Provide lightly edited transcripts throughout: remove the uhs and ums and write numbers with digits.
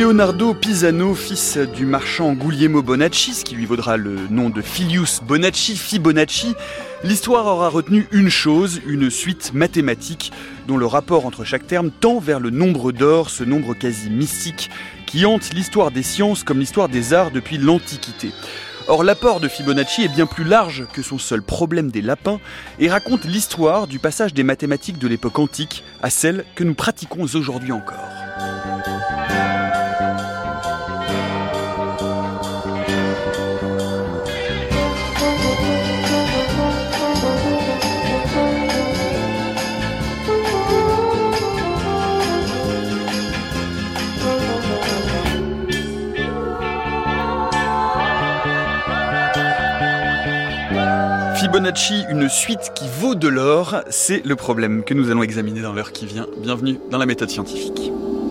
Leonardo Pisano, fils du marchand Guglielmo Bonacci, ce qui lui vaudra le nom de Filius Bonacci, Fibonacci, l'histoire aura retenu une chose, une suite mathématique dont le rapport entre chaque terme tend vers le nombre d'or, ce nombre quasi mystique qui hante l'histoire des sciences comme l'histoire des arts depuis l'Antiquité. Or, l'apport de Fibonacci est bien plus large que son seul problème des lapins et raconte l'histoire du passage des mathématiques de l'époque antique à celles que nous pratiquons aujourd'hui encore. Fibonacci, une suite qui vaut de l'or, c'est le problème que nous allons examiner dans l'heure qui vient. Bienvenue dans la méthode scientifique.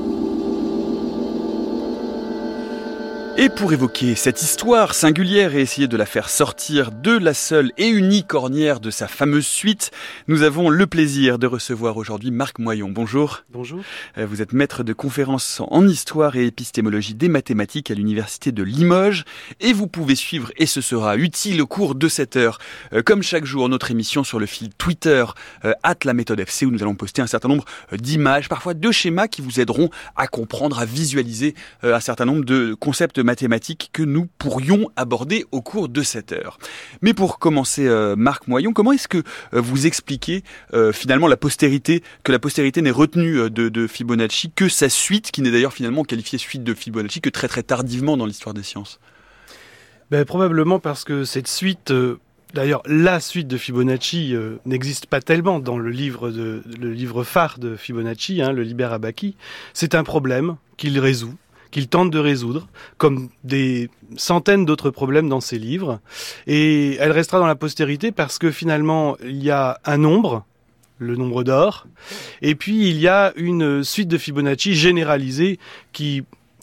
Et pour évoquer cette histoire singulière et essayer de la faire sortir de la seule et unique ornière de sa fameuse suite, nous avons le plaisir de recevoir aujourd'hui Marc Moyon. Bonjour. Bonjour. Vous êtes maître de conférences en histoire et épistémologie des mathématiques à l'université de Limoges et vous pouvez suivre, et ce sera utile au cours de cette heure, comme chaque jour, notre émission sur le fil Twitter @laméthode_fc où nous allons poster un certain nombre d'images, parfois de schémas qui vous aideront à comprendre, à visualiser un certain nombre de concepts mathématiques que nous pourrions aborder au cours de cette heure. Mais pour commencer, Marc Moyon, comment est-ce que vous expliquez finalement que la postérité n'ait retenu de Fibonacci que sa suite, qui n'est d'ailleurs finalement qualifiée suite de Fibonacci que très très tardivement dans l'histoire des sciences? Probablement parce que cette suite... D'ailleurs, la suite de Fibonacci n'existe pas tellement dans le livre phare de Fibonacci, le Liber Abaci. C'est un problème qu'il résout, qu'il tente de résoudre, comme des centaines d'autres problèmes dans ses livres. Et elle restera dans la postérité parce que finalement, il y a un nombre, le nombre d'or, et puis il y a une suite de Fibonacci généralisée qui...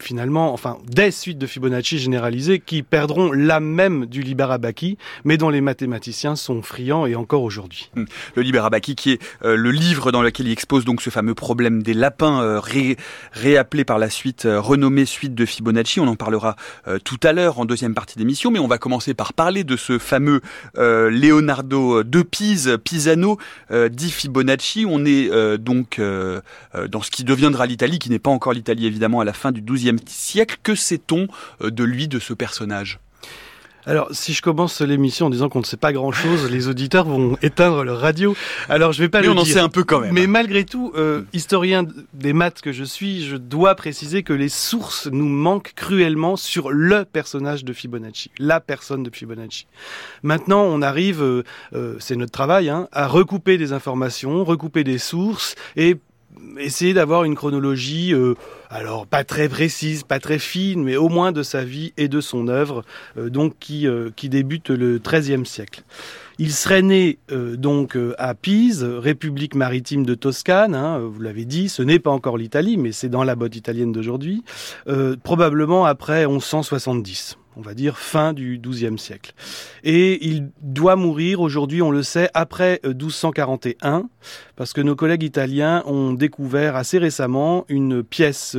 des suites de Fibonacci généralisées qui perdront l'âme même du Liber Abaci, mais dont les mathématiciens sont friands et encore aujourd'hui. Le Liber Abaci qui est le livre dans lequel il expose donc ce fameux problème des lapins, réappelé par la suite, renommé suite de Fibonacci. On en parlera tout à l'heure en deuxième partie d'émission, mais on va commencer par parler de ce fameux Leonardo de Pisano, dit Fibonacci. On est donc dans ce qui deviendra l'Italie, qui n'est pas encore l'Italie évidemment à la fin du XIIe siècle. Que sait-on de lui, de ce personnage ? Alors, si je commence l'émission en disant qu'on ne sait pas grand-chose, les auditeurs vont éteindre leur radio. Alors, je vais pas le dire. Mais on en sait un peu quand même. Mais malgré tout, historien des maths que je suis, je dois préciser que les sources nous manquent cruellement sur le personnage de Fibonacci, la personne de Fibonacci. Maintenant, on arrive, c'est notre travail, à recouper des informations, recouper des sources et essayer d'avoir une chronologie, alors pas très précise, pas très fine, mais au moins de sa vie et de son œuvre, donc qui débute le XIIIe siècle. Il serait né à Pise, République maritime de Toscane, vous l'avez dit, ce n'est pas encore l'Italie, mais c'est dans la botte italienne d'aujourd'hui, probablement après 1170. On va dire fin du XIIe siècle. Et il doit mourir, aujourd'hui on le sait, après 1241, parce que nos collègues italiens ont découvert assez récemment une pièce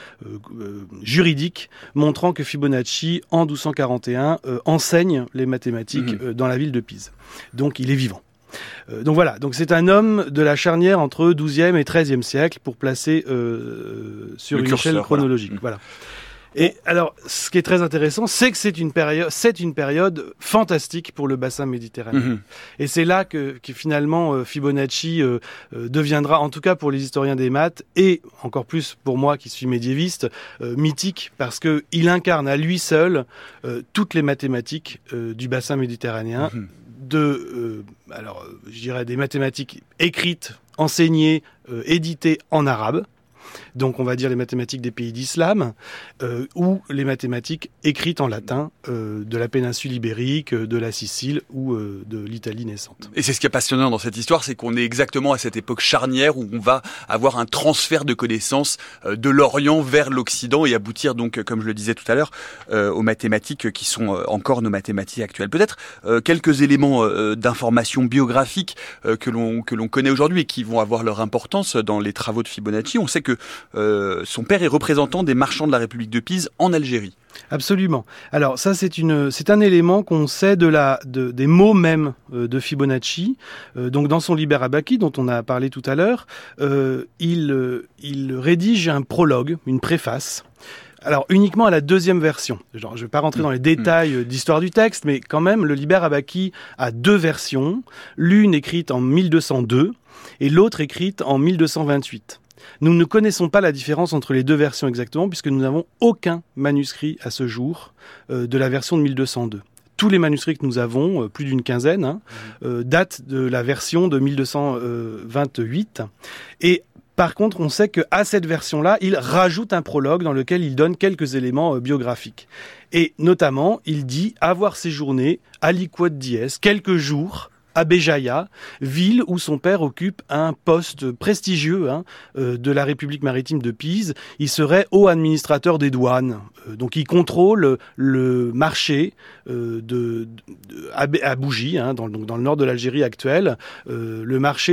juridique montrant que Fibonacci, en 1241, enseigne les mathématiques dans la ville de Pise. Donc il est vivant. Donc voilà, donc c'est un homme de la charnière entre XIIe et XIIIe siècle pour placer sur une échelle chronologique. Voilà. Et alors, ce qui est très intéressant, c'est que c'est une période fantastique pour le bassin méditerranéen. Et c'est là que finalement Fibonacci deviendra, en tout cas pour les historiens des maths, et encore plus pour moi qui suis médiéviste, mythique, parce que il incarne à lui seul toutes les mathématiques du bassin méditerranéen, je dirais des mathématiques écrites, enseignées, éditées en arabe. Donc on va dire les mathématiques des pays d'islam, ou les mathématiques écrites en latin de la péninsule ibérique, de la Sicile ou de l'Italie naissante. Et c'est ce qui est passionnant dans cette histoire, c'est qu'on est exactement à cette époque charnière où on va avoir un transfert de connaissances de l'Orient vers l'Occident et aboutir donc, comme je le disais tout à l'heure, aux mathématiques qui sont encore nos mathématiques actuelles. Peut-être quelques éléments d'information biographique que l'on connaît aujourd'hui et qui vont avoir leur importance dans les travaux de Fibonacci. On sait que que son père est représentant des marchands de la République de Pise en Algérie. Absolument. Alors ça, c'est un élément qu'on sait des mots même de Fibonacci. Donc dans son Liber Abaci, dont on a parlé tout à l'heure, il rédige un prologue, une préface. Alors uniquement à la deuxième version. Genre, je ne vais pas rentrer dans les détails d'histoire du texte, mais quand même, le Liber Abaci a deux versions, l'une écrite en 1202 et l'autre écrite en 1228. Nous ne connaissons pas la différence entre les deux versions exactement, puisque nous n'avons aucun manuscrit à ce jour de la version de 1202. Tous les manuscrits que nous avons, plus d'une quinzaine, datent de la version de 1228. Et par contre, on sait qu'à cette version-là, il rajoute un prologue dans lequel il donne quelques éléments biographiques. Et notamment, il dit avoir séjourné à Liquod Dies quelques jours à Béjaïa, ville où son père occupe un poste prestigieux de la République maritime de Pise. Il serait haut administrateur des douanes. Donc il contrôle le marché à Bougie, dans le nord de l'Algérie actuelle, le marché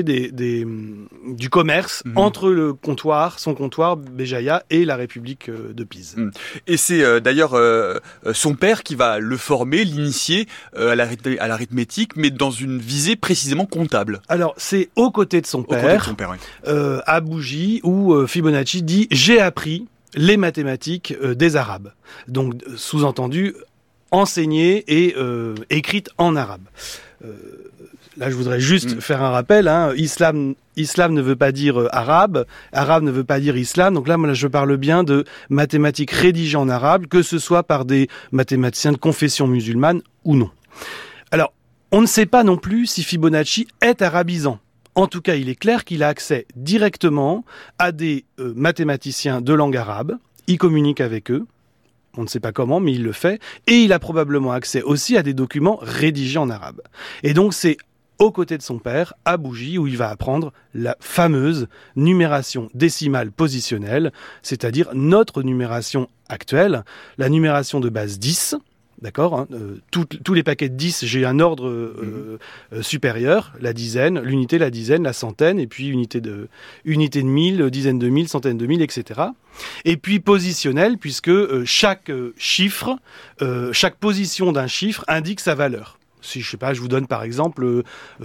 du commerce entre son comptoir Béjaïa et la République de Pise. Et c'est d'ailleurs son père qui va le former, l'initier à l'arithmétique, mais dans une visée précisément comptable. Alors, c'est aux côtés de son père, oui. À Bougie, où Fibonacci dit « J'ai appris les mathématiques des Arabes ». Donc, sous-entendu, enseignées et écrites en arabe. Là, je voudrais juste faire un rappel. Islam ne veut pas dire arabe ne veut pas dire islam. Donc là, moi, je parle bien de mathématiques rédigées en arabe, que ce soit par des mathématiciens de confession musulmane ou non. Alors, on ne sait pas non plus si Fibonacci est arabisant. En tout cas, il est clair qu'il a accès directement à des mathématiciens de langue arabe. Il communique avec eux. On ne sait pas comment, mais il le fait. Et il a probablement accès aussi à des documents rédigés en arabe. Et donc, c'est aux côtés de son père, à Bougie, où il va apprendre la fameuse numération décimale positionnelle, c'est-à-dire notre numération actuelle, la numération de base 10. D'accord, tous les paquets de 10, j'ai un ordre supérieur, la dizaine, l'unité, la dizaine, la centaine, et puis unité de 1000, dizaine de mille, centaine de mille, etc. Et puis positionnel, puisque chaque chiffre, chaque position d'un chiffre indique sa valeur. Si je vous donne par exemple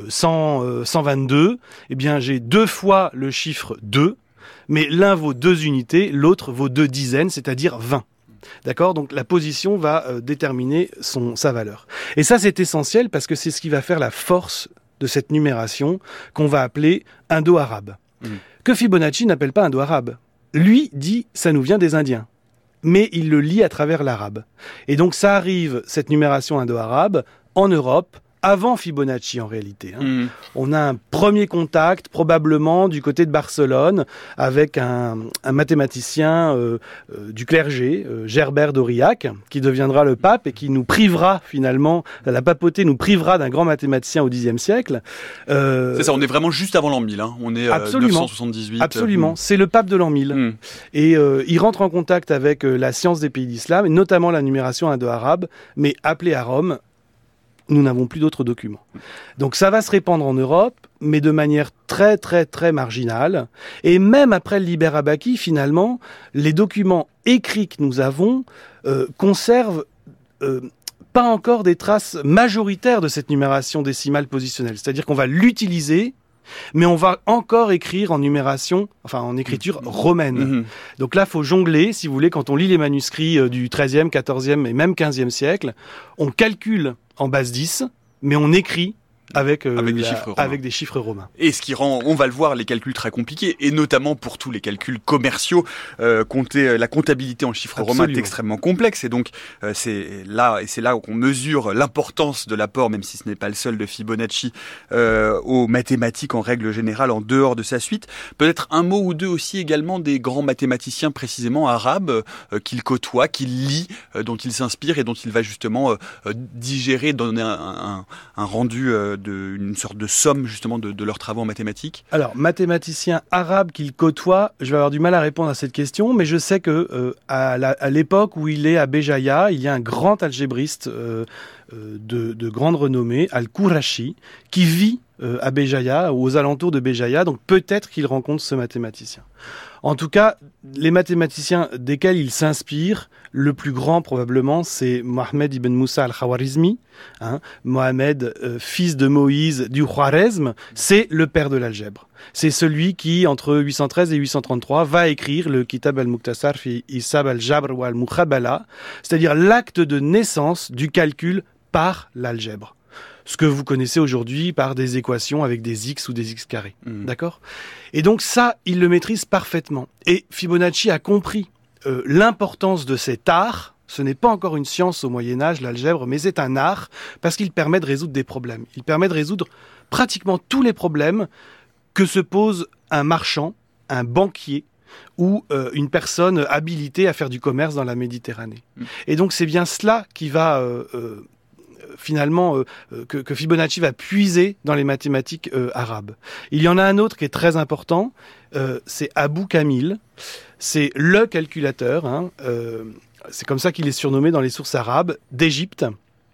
122, eh bien j'ai 2 fois le chiffre 2, mais l'un vaut 2 unités, l'autre vaut 2 dizaines, c'est-à-dire 20. D'accord ? Donc la position va déterminer sa valeur. Et ça, c'est essentiel parce que c'est ce qui va faire la force de cette numération qu'on va appeler indo-arabe. Que Fibonacci n'appelle pas indo-arabe. Lui dit « ça nous vient des Indiens ». Mais il le lit à travers l'arabe. Et donc ça arrive, cette numération indo-arabe, en Europe, avant Fibonacci en réalité. On a un premier contact, probablement du côté de Barcelone, avec un mathématicien du clergé, Gerbert d'Aurillac, qui deviendra le pape et qui nous privera finalement, la papauté nous privera d'un grand mathématicien au Xe siècle. C'est ça, on est vraiment juste avant l'an 1000, on est 978. Absolument, c'est le pape de l'an 1000. Et il rentre en contact avec la science des pays d'islam, et notamment la numération indo-arabe, mais appelée à Rome, nous n'avons plus d'autres documents. Donc ça va se répandre en Europe, mais de manière très très très marginale. Et même après le Liber Abaci, finalement, les documents écrits que nous avons conservent pas encore des traces majoritaires de cette numération décimale positionnelle. C'est-à-dire qu'on va l'utiliser, mais on va encore écrire en écriture romaine. Donc là, il faut jongler, si vous voulez, quand on lit les manuscrits du XIIIe, XIVe et même XVe siècle, on calcule en base 10, mais on écrit avec des chiffres romains. Et ce qui rend, on va le voir, les calculs très compliqués, et notamment pour tous les calculs commerciaux, la comptabilité en chiffres romains est extrêmement complexe, et donc c'est là qu'on mesure l'importance de l'apport, même si ce n'est pas le seul de Fibonacci, aux mathématiques en règle générale, en dehors de sa suite. Peut-être un mot ou deux aussi également des grands mathématiciens précisément arabes qu'il côtoie, qu'il lit, dont il s'inspire et dont il va justement digérer, donner un rendu une sorte de somme justement de leurs travaux en mathématiques. Alors, mathématicien arabe qu'il côtoie, je vais avoir du mal à répondre à cette question, mais je sais que à l'époque où il est à Béjaïa, il y a un grand algébriste de grande renommée, Al-Kourachi, qui vit à Béjaïa, ou aux alentours de Béjaïa, donc peut-être qu'il rencontre ce mathématicien. En tout cas, les mathématiciens desquels il s'inspire, le plus grand probablement, c'est Mohamed ibn Moussa al-Khawarizmi, Mohamed, fils de Moïse du Khwarezm, c'est le père de l'algèbre. C'est celui qui, entre 813 et 833, va écrire le Kitab al-Mukhtasar fi Hisab al-Jabr wa al-Mukhabala, c'est-à-dire l'acte de naissance du calcul par l'algèbre. Ce que vous connaissez aujourd'hui par des équations avec des x ou des x carrés. D'accord ? Et donc ça, il le maîtrise parfaitement. Et Fibonacci a compris l'importance de cet art. Ce n'est pas encore une science au Moyen-Âge, l'algèbre, mais c'est un art parce qu'il permet de résoudre des problèmes. Il permet de résoudre pratiquement tous les problèmes que se pose un marchand, un banquier ou une personne habilitée à faire du commerce dans la Méditerranée. Et donc c'est bien cela qui va... finalement que Fibonacci va puiser dans les mathématiques arabes. Il y en a un autre qui est très important, c'est Abou Kamil, c'est le calculateur, c'est comme ça qu'il est surnommé dans les sources arabes, d'Égypte,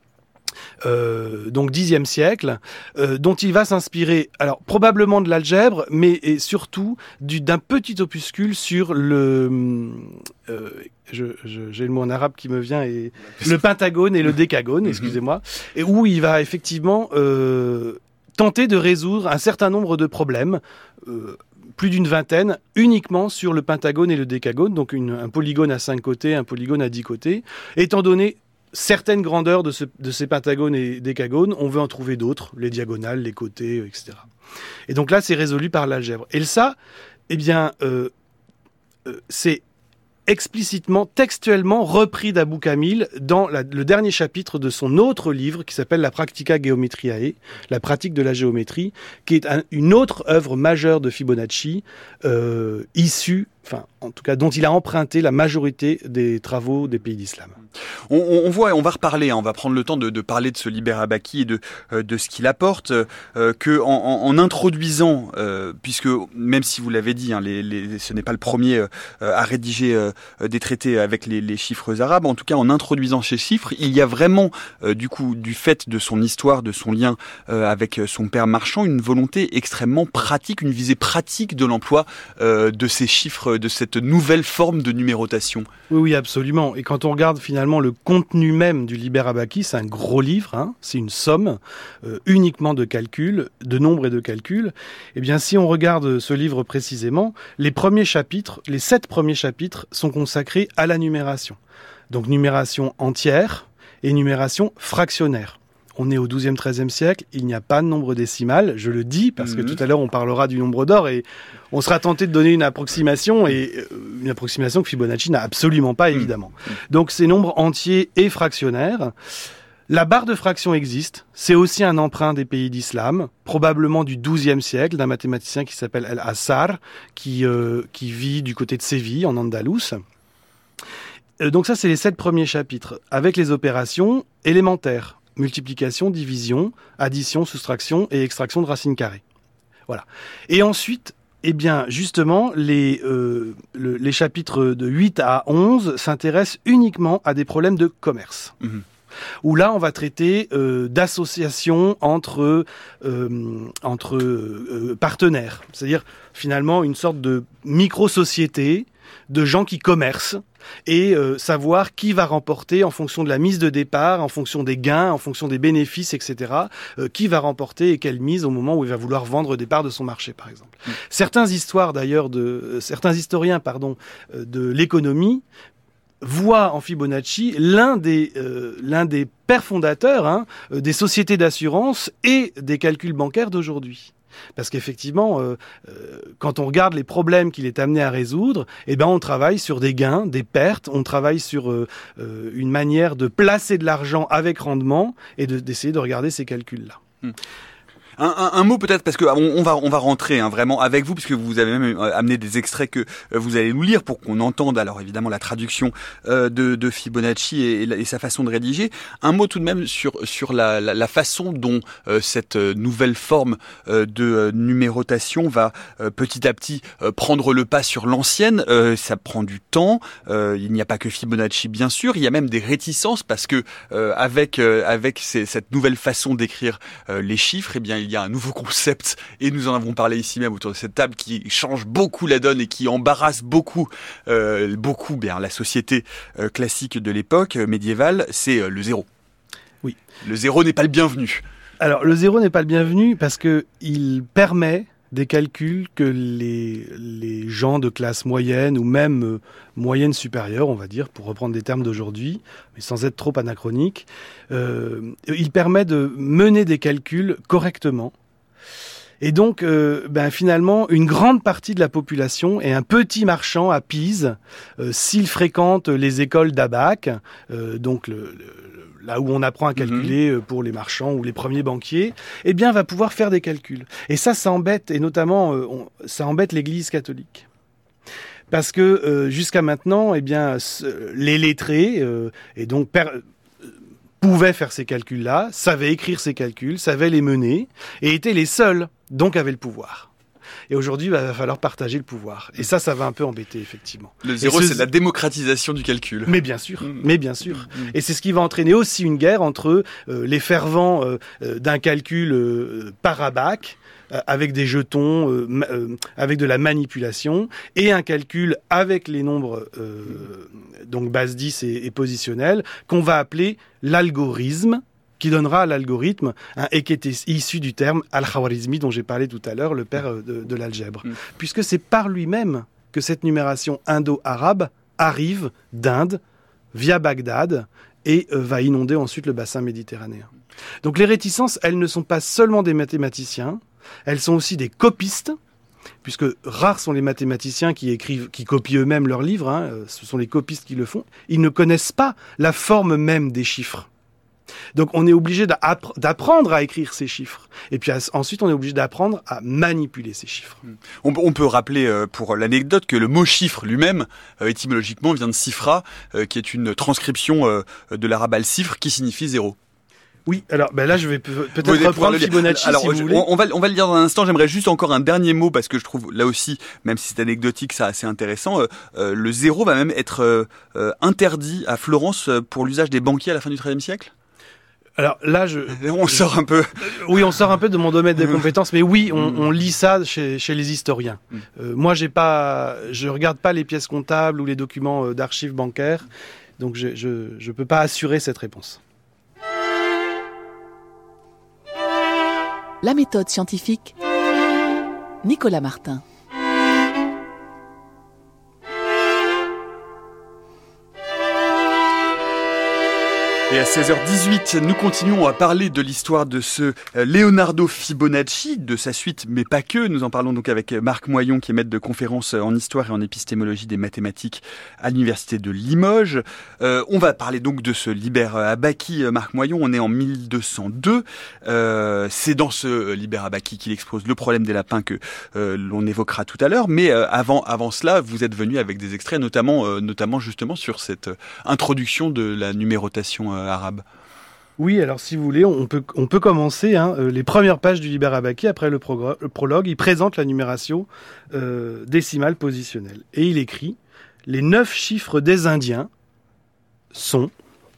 donc 10e siècle, dont il va s'inspirer, alors probablement de l'algèbre, mais et surtout d'un petit opuscule sur le... j'ai le mot en arabe qui me vient, et le pentagone et le décagone, excusez-moi, et où il va effectivement tenter de résoudre un certain nombre de problèmes, plus d'une vingtaine, uniquement sur le pentagone et le décagone, donc un polygone à 5 côtés, un polygone à 10 côtés, étant donné certaines grandeurs de ces pentagones et décagones, on veut en trouver d'autres, les diagonales, les côtés, etc. Et donc là, c'est résolu par l'algèbre. Et ça, eh bien, c'est explicitement, textuellement repris d'Abou Kamil dans le dernier chapitre de son autre livre qui s'appelle La Practica Geometriae, la pratique de la géométrie, qui est une autre œuvre majeure de Fibonacci, issue, enfin, en tout cas, dont il a emprunté la majorité des travaux des pays d'islam. On voit, on va reparler, on va prendre le temps de parler de ce Liber Abaci et de ce qu'il apporte, que en introduisant, puisque même si vous l'avez dit, ce n'est pas le premier à rédiger des traités avec les chiffres arabes, en tout cas en introduisant ces chiffres, il y a vraiment, du fait de son histoire, de son lien avec son père marchand, une volonté extrêmement pratique, une visée pratique de l'emploi de ces chiffres, de cette nouvelle forme de numérotation. Oui, absolument. Et quand on regarde finalement le contenu même du Liber Abaci, c'est un gros livre, c'est une somme uniquement de calculs, de nombres et de calculs. Eh bien, si on regarde ce livre précisément, les 7 premiers chapitres sont consacrés à la numération. Donc numération entière et numération fractionnaire. On est au XIIe, XIIIe siècle, il n'y a pas de nombre décimal, je le dis, parce que tout à l'heure on parlera du nombre d'or et on sera tenté de donner une approximation que Fibonacci n'a absolument pas, évidemment. Donc c'est nombres entiers et fractionnaires. La barre de fraction existe, c'est aussi un emprunt des pays d'islam, probablement du XIIe siècle, d'un mathématicien qui s'appelle El-Assar, qui vit du côté de Séville, en Andalous. Donc ça, c'est les 7 premiers chapitres, avec les opérations élémentaires. Multiplication, division, addition, soustraction et extraction de racines carrées. Voilà. Et ensuite, eh bien, justement, les chapitres de 8 à 11 s'intéressent uniquement à des problèmes de commerce. Où là, on va traiter d'associations entre partenaires. C'est-à-dire, finalement, une sorte de micro-société de gens qui commercent et savoir qui va remporter en fonction de la mise de départ, en fonction des gains, en fonction des bénéfices, etc. Qui va remporter et quelle mise au moment où il va vouloir vendre des parts de son marché, par exemple. Certains historiens de l'économie voient en Fibonacci l'un des pères fondateurs des sociétés d'assurance et des calculs bancaires d'aujourd'hui. Parce qu'effectivement, quand on regarde les problèmes qu'il est amené à résoudre, eh ben on travaille sur des gains, des pertes, on travaille sur une manière de placer de l'argent avec rendement et d'essayer de regarder ces calculs-là. Un mot peut-être, parce que on va rentrer vraiment avec vous, puisque vous avez même amené des extraits que vous allez nous lire pour qu'on entende alors évidemment la traduction de Fibonacci et sa façon de rédiger. Un mot tout de même sur la façon dont cette nouvelle forme de numérotation va petit à petit prendre le pas sur l'ancienne. Ça prend du temps. Il n'y a pas que Fibonacci bien sûr. Il y a même des réticences parce que avec cette nouvelle façon d'écrire les chiffres, eh bien, il y a un nouveau concept, et nous en avons parlé ici même autour de cette table, qui change beaucoup la donne et qui embarrasse beaucoup la société classique de l'époque médiévale, c'est le zéro. Oui. Le zéro n'est pas le bienvenu. Alors, le zéro n'est pas le bienvenu parce que il permet des calculs que les gens de classe moyenne ou même moyenne supérieure, on va dire, pour reprendre des termes d'aujourd'hui, mais sans être trop anachronique, il permet de mener des calculs correctement. Et donc, finalement, une grande partie de la population et un petit marchand à Pise, s'il fréquente les écoles d'abac, donc là où on apprend à calculer pour les marchands ou les premiers banquiers, eh bien, va pouvoir faire des calculs. Et ça embête, et notamment, ça embête l'Église catholique. Parce que jusqu'à maintenant, eh bien, les lettrés, et donc pouvaient faire ces calculs-là, savaient écrire ces calculs, savaient les mener, et étaient les seuls, donc avaient le pouvoir. Et aujourd'hui, il va falloir partager le pouvoir. Et ça va un peu embêter, effectivement. Le zéro, c'est la démocratisation du calcul. Mais bien sûr. Et c'est ce qui va entraîner aussi une guerre entre les fervents d'un calcul par abac, avec des jetons, avec de la manipulation, et un calcul avec les nombres donc base 10 et positionnels, qu'on va appeler l'algorithme, qui donnera à l'algorithme, et qui était issu du terme al-Khwarizmi dont j'ai parlé tout à l'heure, le père de l'algèbre. Puisque c'est par lui-même que cette numération indo-arabe arrive d'Inde, via Bagdad, et va inonder ensuite le bassin méditerranéen. Donc les réticences, elles ne sont pas seulement des mathématiciens, elles sont aussi des copistes, puisque rares sont les mathématiciens qui copient eux-mêmes leurs livres, ce sont les copistes qui le font. Ils ne connaissent pas la forme même des chiffres. Donc on est obligé d'apprendre à écrire ces chiffres. Et puis ensuite on est obligé d'apprendre à manipuler ces chiffres. On peut rappeler pour l'anecdote que le mot chiffre lui-même, étymologiquement, vient de sifra, qui est une transcription de l'arabe al-sifr qui signifie zéro. Oui, alors là je vais peut-être reprendre Fibonacci si vous voulez. On va le dire dans un instant, j'aimerais juste encore un dernier mot parce que je trouve là aussi, même si c'est anecdotique, ça assez intéressant, le zéro va même être interdit à Florence pour l'usage des banquiers à la fin du XIIIe siècle. Alors là, on sort un peu. Oui, on sort un peu de mon domaine de compétences, mais oui, on lit ça chez les historiens. Moi, je regarde pas les pièces comptables ou les documents d'archives bancaires, donc je peux pas assurer cette réponse. La méthode scientifique, Nicolas Martin. Et à 16h18, nous continuons à parler de l'histoire de ce Leonardo Fibonacci, de sa suite, mais pas que. Nous en parlons donc avec Marc Moyon, qui est maître de conférences en histoire et en épistémologie des mathématiques à l'université de Limoges. On va parler donc de ce Liber Abaci, Marc Moyon. On est en 1202. C'est dans ce Liber Abaci qu'il expose le problème des lapins que l'on évoquera tout à l'heure. Mais avant cela, vous êtes venu avec des extraits, notamment justement sur cette introduction de la numérotation arabe. Oui, alors si vous voulez, on peut commencer. Les premières pages du Liber Abaci, après le prologue, il présente la numération décimale positionnelle. Et il écrit « Les 9 chiffres des Indiens sont,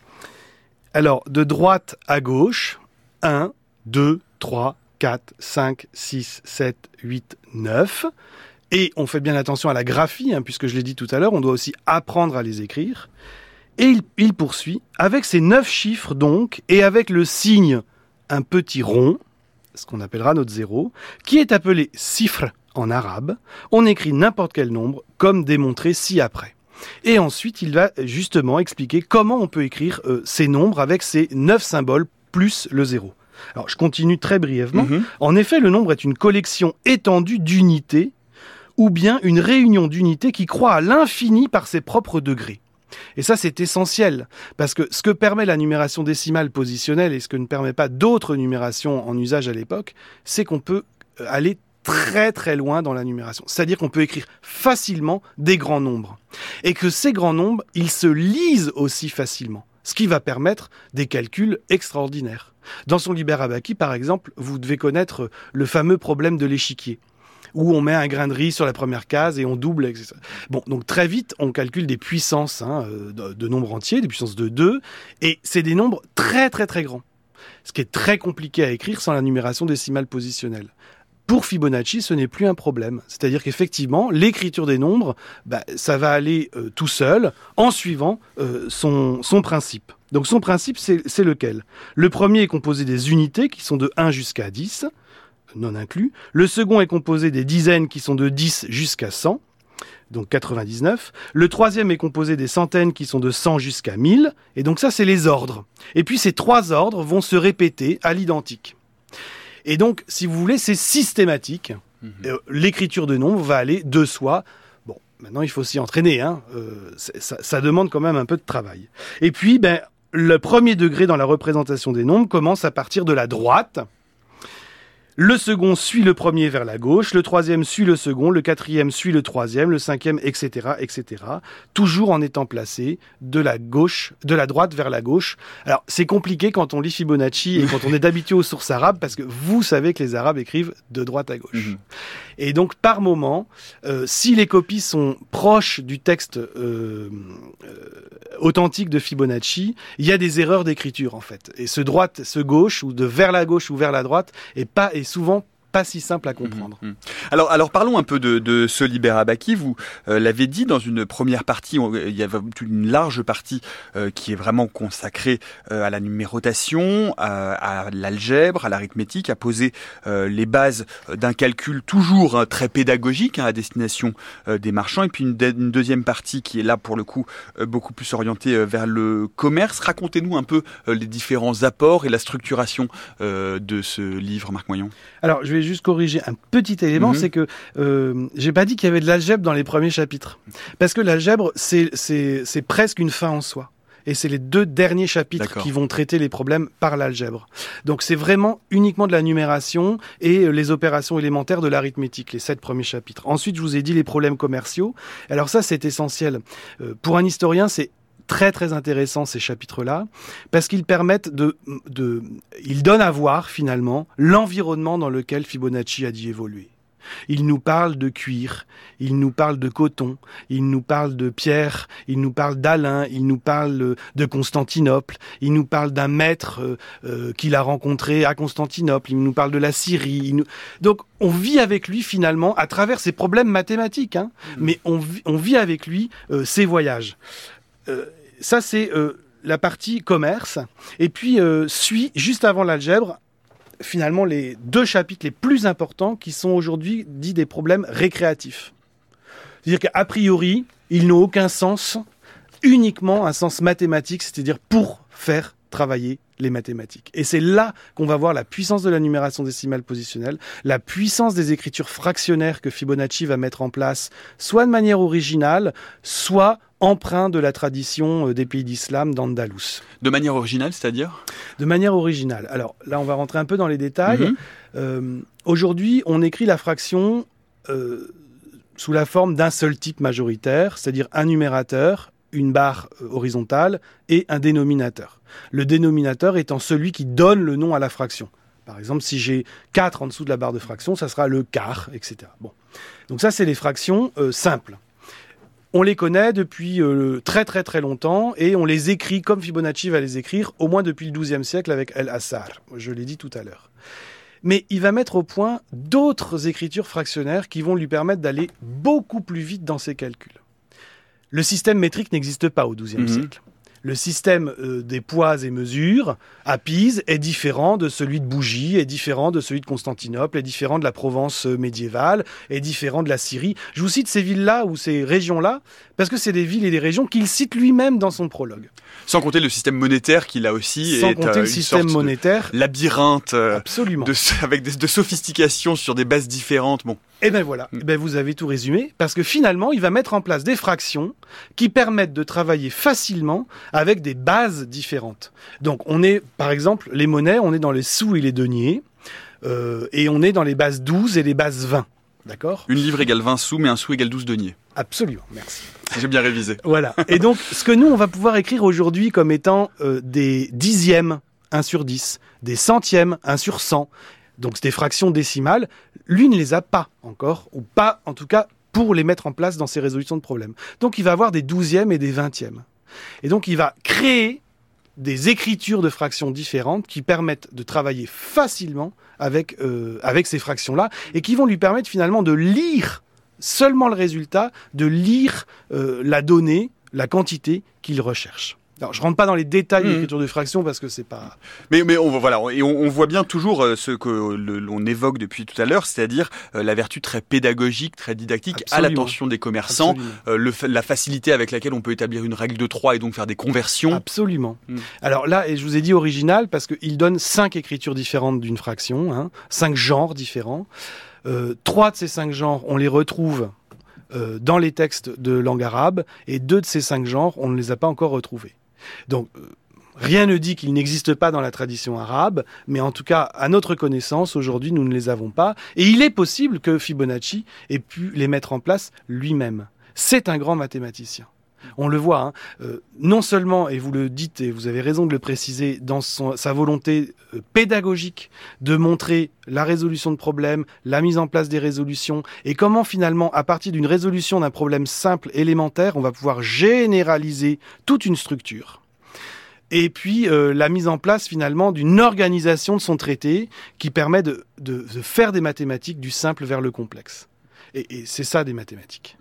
alors de droite à gauche, 1, 2, 3, 4, 5, 6, 7, 8, 9. Et on fait bien attention à la graphie, puisque je l'ai dit tout à l'heure, on doit aussi apprendre à les écrire. Et il poursuit, avec ces 9 chiffres donc, et avec le signe, un petit rond, ce qu'on appellera notre zéro, qui est appelé sifr en arabe, on écrit n'importe quel nombre, comme démontré ci-après. Et ensuite, il va justement expliquer comment on peut écrire ces nombres avec ces 9 symboles plus le zéro. Alors, je continue très brièvement. En effet, le nombre est une collection étendue d'unités, ou bien une réunion d'unités qui croît à l'infini par ses propres degrés. Et ça, c'est essentiel, parce que ce que permet la numération décimale positionnelle et ce que ne permet pas d'autres numérations en usage à l'époque, c'est qu'on peut aller très très loin dans la numération. C'est-à-dire qu'on peut écrire facilement des grands nombres. Et que ces grands nombres, ils se lisent aussi facilement, ce qui va permettre des calculs extraordinaires. Dans son Liber Abaci, par exemple, vous devez connaître le fameux problème de l'échiquier, où on met un grain de riz sur la première case et on double, etc. Bon, donc très vite, on calcule des puissances de nombres entiers, des puissances de 2, et c'est des nombres très très très grands. ce qui est très compliqué à écrire sans la numération décimale positionnelle. Pour Fibonacci, ce n'est plus un problème. C'est-à-dire qu'effectivement, l'écriture des nombres, ça va aller tout seul en suivant son principe. Donc son principe, c'est lequel ? Le premier est composé des unités qui sont de 1 jusqu'à 10, non inclus. Le second est composé des dizaines qui sont de 10 jusqu'à 100, donc 99. Le troisième est composé des centaines qui sont de 100 jusqu'à 1000. Et donc ça, c'est les ordres. Et puis ces 3 ordres vont se répéter à l'identique. Et donc, si vous voulez, c'est systématique. L'écriture de nombres va aller de soi. Bon, maintenant, il faut s'y entraîner. Ça demande quand même un peu de travail. Et puis, le premier degré dans la représentation des nombres commence à partir de la droite. Le second suit le premier vers la gauche, le troisième suit le second, le quatrième suit le troisième, le cinquième, etc., etc. Toujours en étant placé de la droite vers la gauche. Alors, c'est compliqué quand on lit Fibonacci et quand on est habitué aux sources arabes, parce que vous savez que les Arabes écrivent de droite à gauche. Et donc, par moment, si les copies sont proches du texte authentique de Fibonacci, il y a des erreurs d'écriture, en fait. Et ce droite, ce gauche, ou de vers la gauche ou vers la droite, est souvent pas si simple à comprendre. Alors parlons un peu de Solibert Habaki. Vous l'avez dit dans une première partie, il y a une large partie qui est vraiment consacrée à la numérotation, à l'algèbre, à l'arithmétique, à poser les bases d'un calcul toujours très pédagogique à destination des marchands, et puis une deuxième partie qui est là pour le coup beaucoup plus orientée vers le commerce. Racontez-nous un peu les différents apports et la structuration de ce livre, Marc Moyon. Alors, je vais juste corriger un petit élément, c'est que j'ai pas dit qu'il y avait de l'algèbre dans les premiers chapitres. Parce que l'algèbre, c'est presque une fin en soi. Et c'est les 2 derniers chapitres qui vont traiter les problèmes par l'algèbre. Donc c'est vraiment uniquement de la numération et les opérations élémentaires de l'arithmétique, les 7 premiers chapitres. Ensuite, je vous ai dit les problèmes commerciaux. Alors ça, c'est essentiel. Pour un historien, c'est très très intéressant ces chapitres-là, parce qu'ils permettent ils donnent à voir finalement l'environnement dans lequel Fibonacci a dû évoluer. Il nous parle de cuir, il nous parle de coton, il nous parle de pierre, il nous parle d'Alain, il nous parle de Constantinople, il nous parle d'un maître qu'il a rencontré à Constantinople, il nous parle de la Syrie. Donc on vit avec lui finalement à travers ses problèmes mathématiques, mais on vit avec lui ses voyages. Ça, c'est la partie commerce. Et puis, suit, juste avant l'algèbre, finalement, les 2 chapitres les plus importants qui sont aujourd'hui dits des problèmes récréatifs. C'est-à-dire qu'a priori, ils n'ont aucun sens, uniquement un sens mathématique, c'est-à-dire pour faire travailler les mathématiques. Et c'est là qu'on va voir la puissance de la numération décimale positionnelle, la puissance des écritures fractionnaires que Fibonacci va mettre en place, soit de manière originale, soit emprunt de la tradition des pays d'islam d'Andalous. De manière originale, c'est-à-dire ? De manière originale. Alors là, on va rentrer un peu dans les détails. Aujourd'hui, on écrit la fraction sous la forme d'un seul type majoritaire, c'est-à-dire un numérateur, une barre horizontale et un dénominateur. Le dénominateur étant celui qui donne le nom à la fraction. Par exemple, si j'ai 4 en dessous de la barre de fraction, ça sera le quart, etc. Bon. Donc ça, c'est les fractions simples. On les connaît depuis très très très longtemps et on les écrit comme Fibonacci va les écrire, au moins depuis le XIIe siècle avec El-Assar. Je l'ai dit tout à l'heure. Mais il va mettre au point d'autres écritures fractionnaires qui vont lui permettre d'aller beaucoup plus vite dans ses calculs. Le système métrique n'existe pas au XIIe siècle. Le système des poids et mesures à Pise est différent de celui de Bougie, est différent de celui de Constantinople, est différent de la Provence médiévale, est différent de la Syrie. Je vous cite ces villes-là ou ces régions-là parce que c'est des villes et des régions qu'il cite lui-même dans son prologue. Sans compter le système monétaire qu'il a aussi. Sans compter le système monétaire. Labyrinthe. Absolument. Avec de sophistication sur des bases différentes. Bon. Et bien voilà, vous avez tout résumé, parce que finalement, il va mettre en place des fractions qui permettent de travailler facilement avec des bases différentes. Donc on est, par exemple, les monnaies, on est dans les sous et les deniers, et on est dans les bases 12 et les bases 20. D'accord ? Une livre égale 20 sous, mais un sou égale 12 deniers. Absolument, merci. J'ai bien révisé. Voilà. Et donc, ce que nous, on va pouvoir écrire aujourd'hui comme étant des dixièmes, 1 sur 10, des centièmes, 1 sur 100, donc c'est des fractions décimales, lui ne les a pas encore, ou pas en tout cas pour les mettre en place dans ses résolutions de problèmes. Donc il va avoir des douzièmes et des vingtièmes. Et donc il va créer des écritures de fractions différentes qui permettent de travailler facilement avec ces fractions-là et qui vont lui permettre finalement de lire seulement le résultat, de lire la donnée, la quantité qu'il recherche. Alors, je rentre pas dans les détails de l'écriture de fractions parce que c'est pas. Mais on voit bien toujours ce que l'on évoque depuis tout à l'heure, c'est-à-dire la vertu très pédagogique, très didactique, Absolument. à l'attention des commerçants, la facilité avec laquelle on peut établir une règle de 3 et donc faire des conversions. Absolument. Alors là, et je vous ai dit original parce qu'il donne 5 écritures différentes d'une fraction, 5 genres différents. 3 de ces 5 genres, on les retrouve dans les textes de langue arabe, et 2 de ces 5 genres, on ne les a pas encore retrouvés. Donc, rien ne dit qu'il n'existe pas dans la tradition arabe, mais en tout cas, à notre connaissance, aujourd'hui, nous ne les avons pas. Et il est possible que Fibonacci ait pu les mettre en place lui-même. C'est un grand mathématicien. On le voit, non seulement, et vous le dites, et vous avez raison de le préciser, dans sa volonté pédagogique de montrer la résolution de problèmes, la mise en place des résolutions, et comment finalement, à partir d'une résolution d'un problème simple, élémentaire, on va pouvoir généraliser toute une structure. Et puis la mise en place finalement d'une organisation de son traité qui permet de faire des mathématiques du simple vers le complexe. Et c'est ça des mathématiques.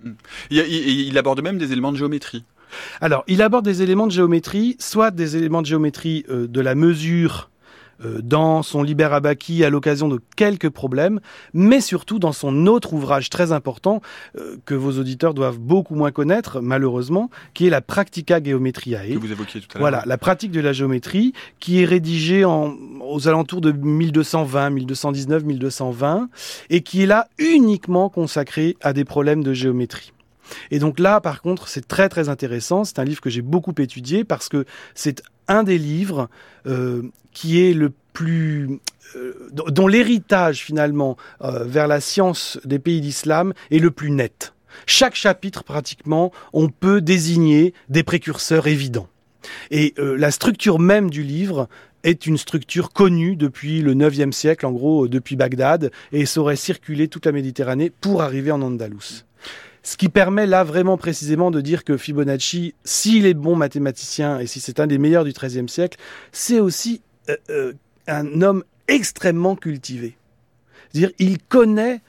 Il aborde même des éléments de géométrie. Alors, il aborde des éléments de géométrie, soit des éléments de géométrie de la mesure dans son Liber Abaci à l'occasion de quelques problèmes, mais surtout dans son autre ouvrage très important que vos auditeurs doivent beaucoup moins connaître, malheureusement, qui est la Practica Geometriae. Que vous évoquiez tout à l'heure. Voilà, la pratique de la géométrie, qui est rédigée aux alentours de 1220, 1219, 1220, et qui est là uniquement consacrée à des problèmes de géométrie. Et donc là, par contre, c'est très très intéressant. C'est un livre que j'ai beaucoup étudié parce que c'est un des livres qui est le plus dont l'héritage finalement vers la science des pays d'islam est le plus net. Chaque chapitre, pratiquement, on peut désigner des précurseurs évidents. Et la structure même du livre est une structure connue depuis le 9e siècle, en gros, depuis Bagdad, et ça aurait circulé toute la Méditerranée pour arriver en Andalous. Ce qui permet là vraiment précisément de dire que Fibonacci, s'il est bon mathématicien et si c'est un des meilleurs du XIIIe siècle, c'est aussi un homme extrêmement cultivé. C'est-à-dire, il connaît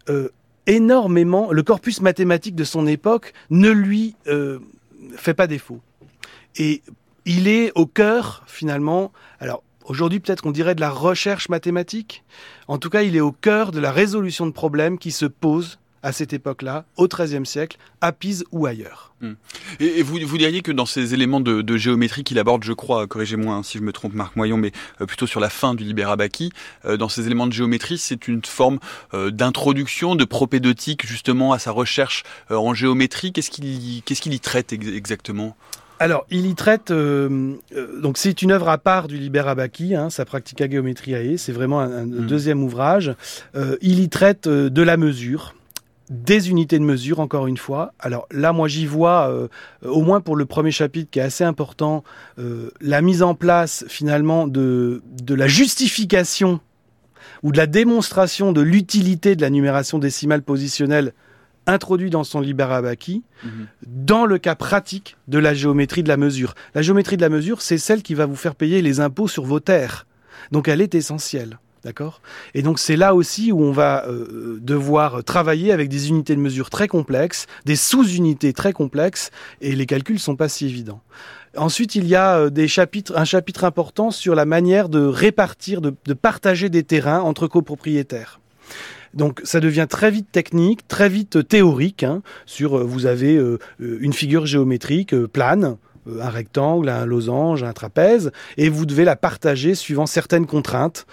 énormément, le corpus mathématique de son époque ne lui fait pas défaut. Et il est au cœur, finalement, alors aujourd'hui peut-être qu'on dirait de la recherche mathématique, en tout cas il est au cœur de la résolution de problèmes qui se posent à cette époque-là, au XIIIe siècle, à Pise ou ailleurs. Et vous diriez que dans ces éléments de géométrie qu'il aborde, je crois, corrigez-moi si je me trompe Marc Moyon, mais plutôt sur la fin du Liber Abaci, dans ces éléments de géométrie, c'est une forme d'introduction, de propédeutique justement à sa recherche en géométrie. Qu'est-ce qu'il y traite exactement ? Alors, il y traite, donc c'est une œuvre à part du Liber Abaci, sa Practica Geometriae, c'est vraiment un deuxième ouvrage. Il y traite de la mesure, des unités de mesure, encore une fois. Alors là, moi, j'y vois, au moins pour le premier chapitre, qui est assez important, la mise en place, finalement, de la justification ou de la démonstration de l'utilité de la numération décimale positionnelle introduit dans son Liber Abaci, dans le cas pratique de la géométrie de la mesure. La géométrie de la mesure, c'est celle qui va vous faire payer les impôts sur vos terres. Donc elle est essentielle. D'accord ? Et donc c'est là aussi où on va devoir travailler avec des unités de mesure très complexes, des sous-unités très complexes, et les calculs sont pas si évidents. Ensuite, il y a un chapitre important sur la manière de répartir, de partager des terrains entre copropriétaires. Donc ça devient très vite technique, très vite théorique. Vous avez une figure géométrique plane, un rectangle, un losange, un trapèze, et vous devez la partager suivant certaines contraintes.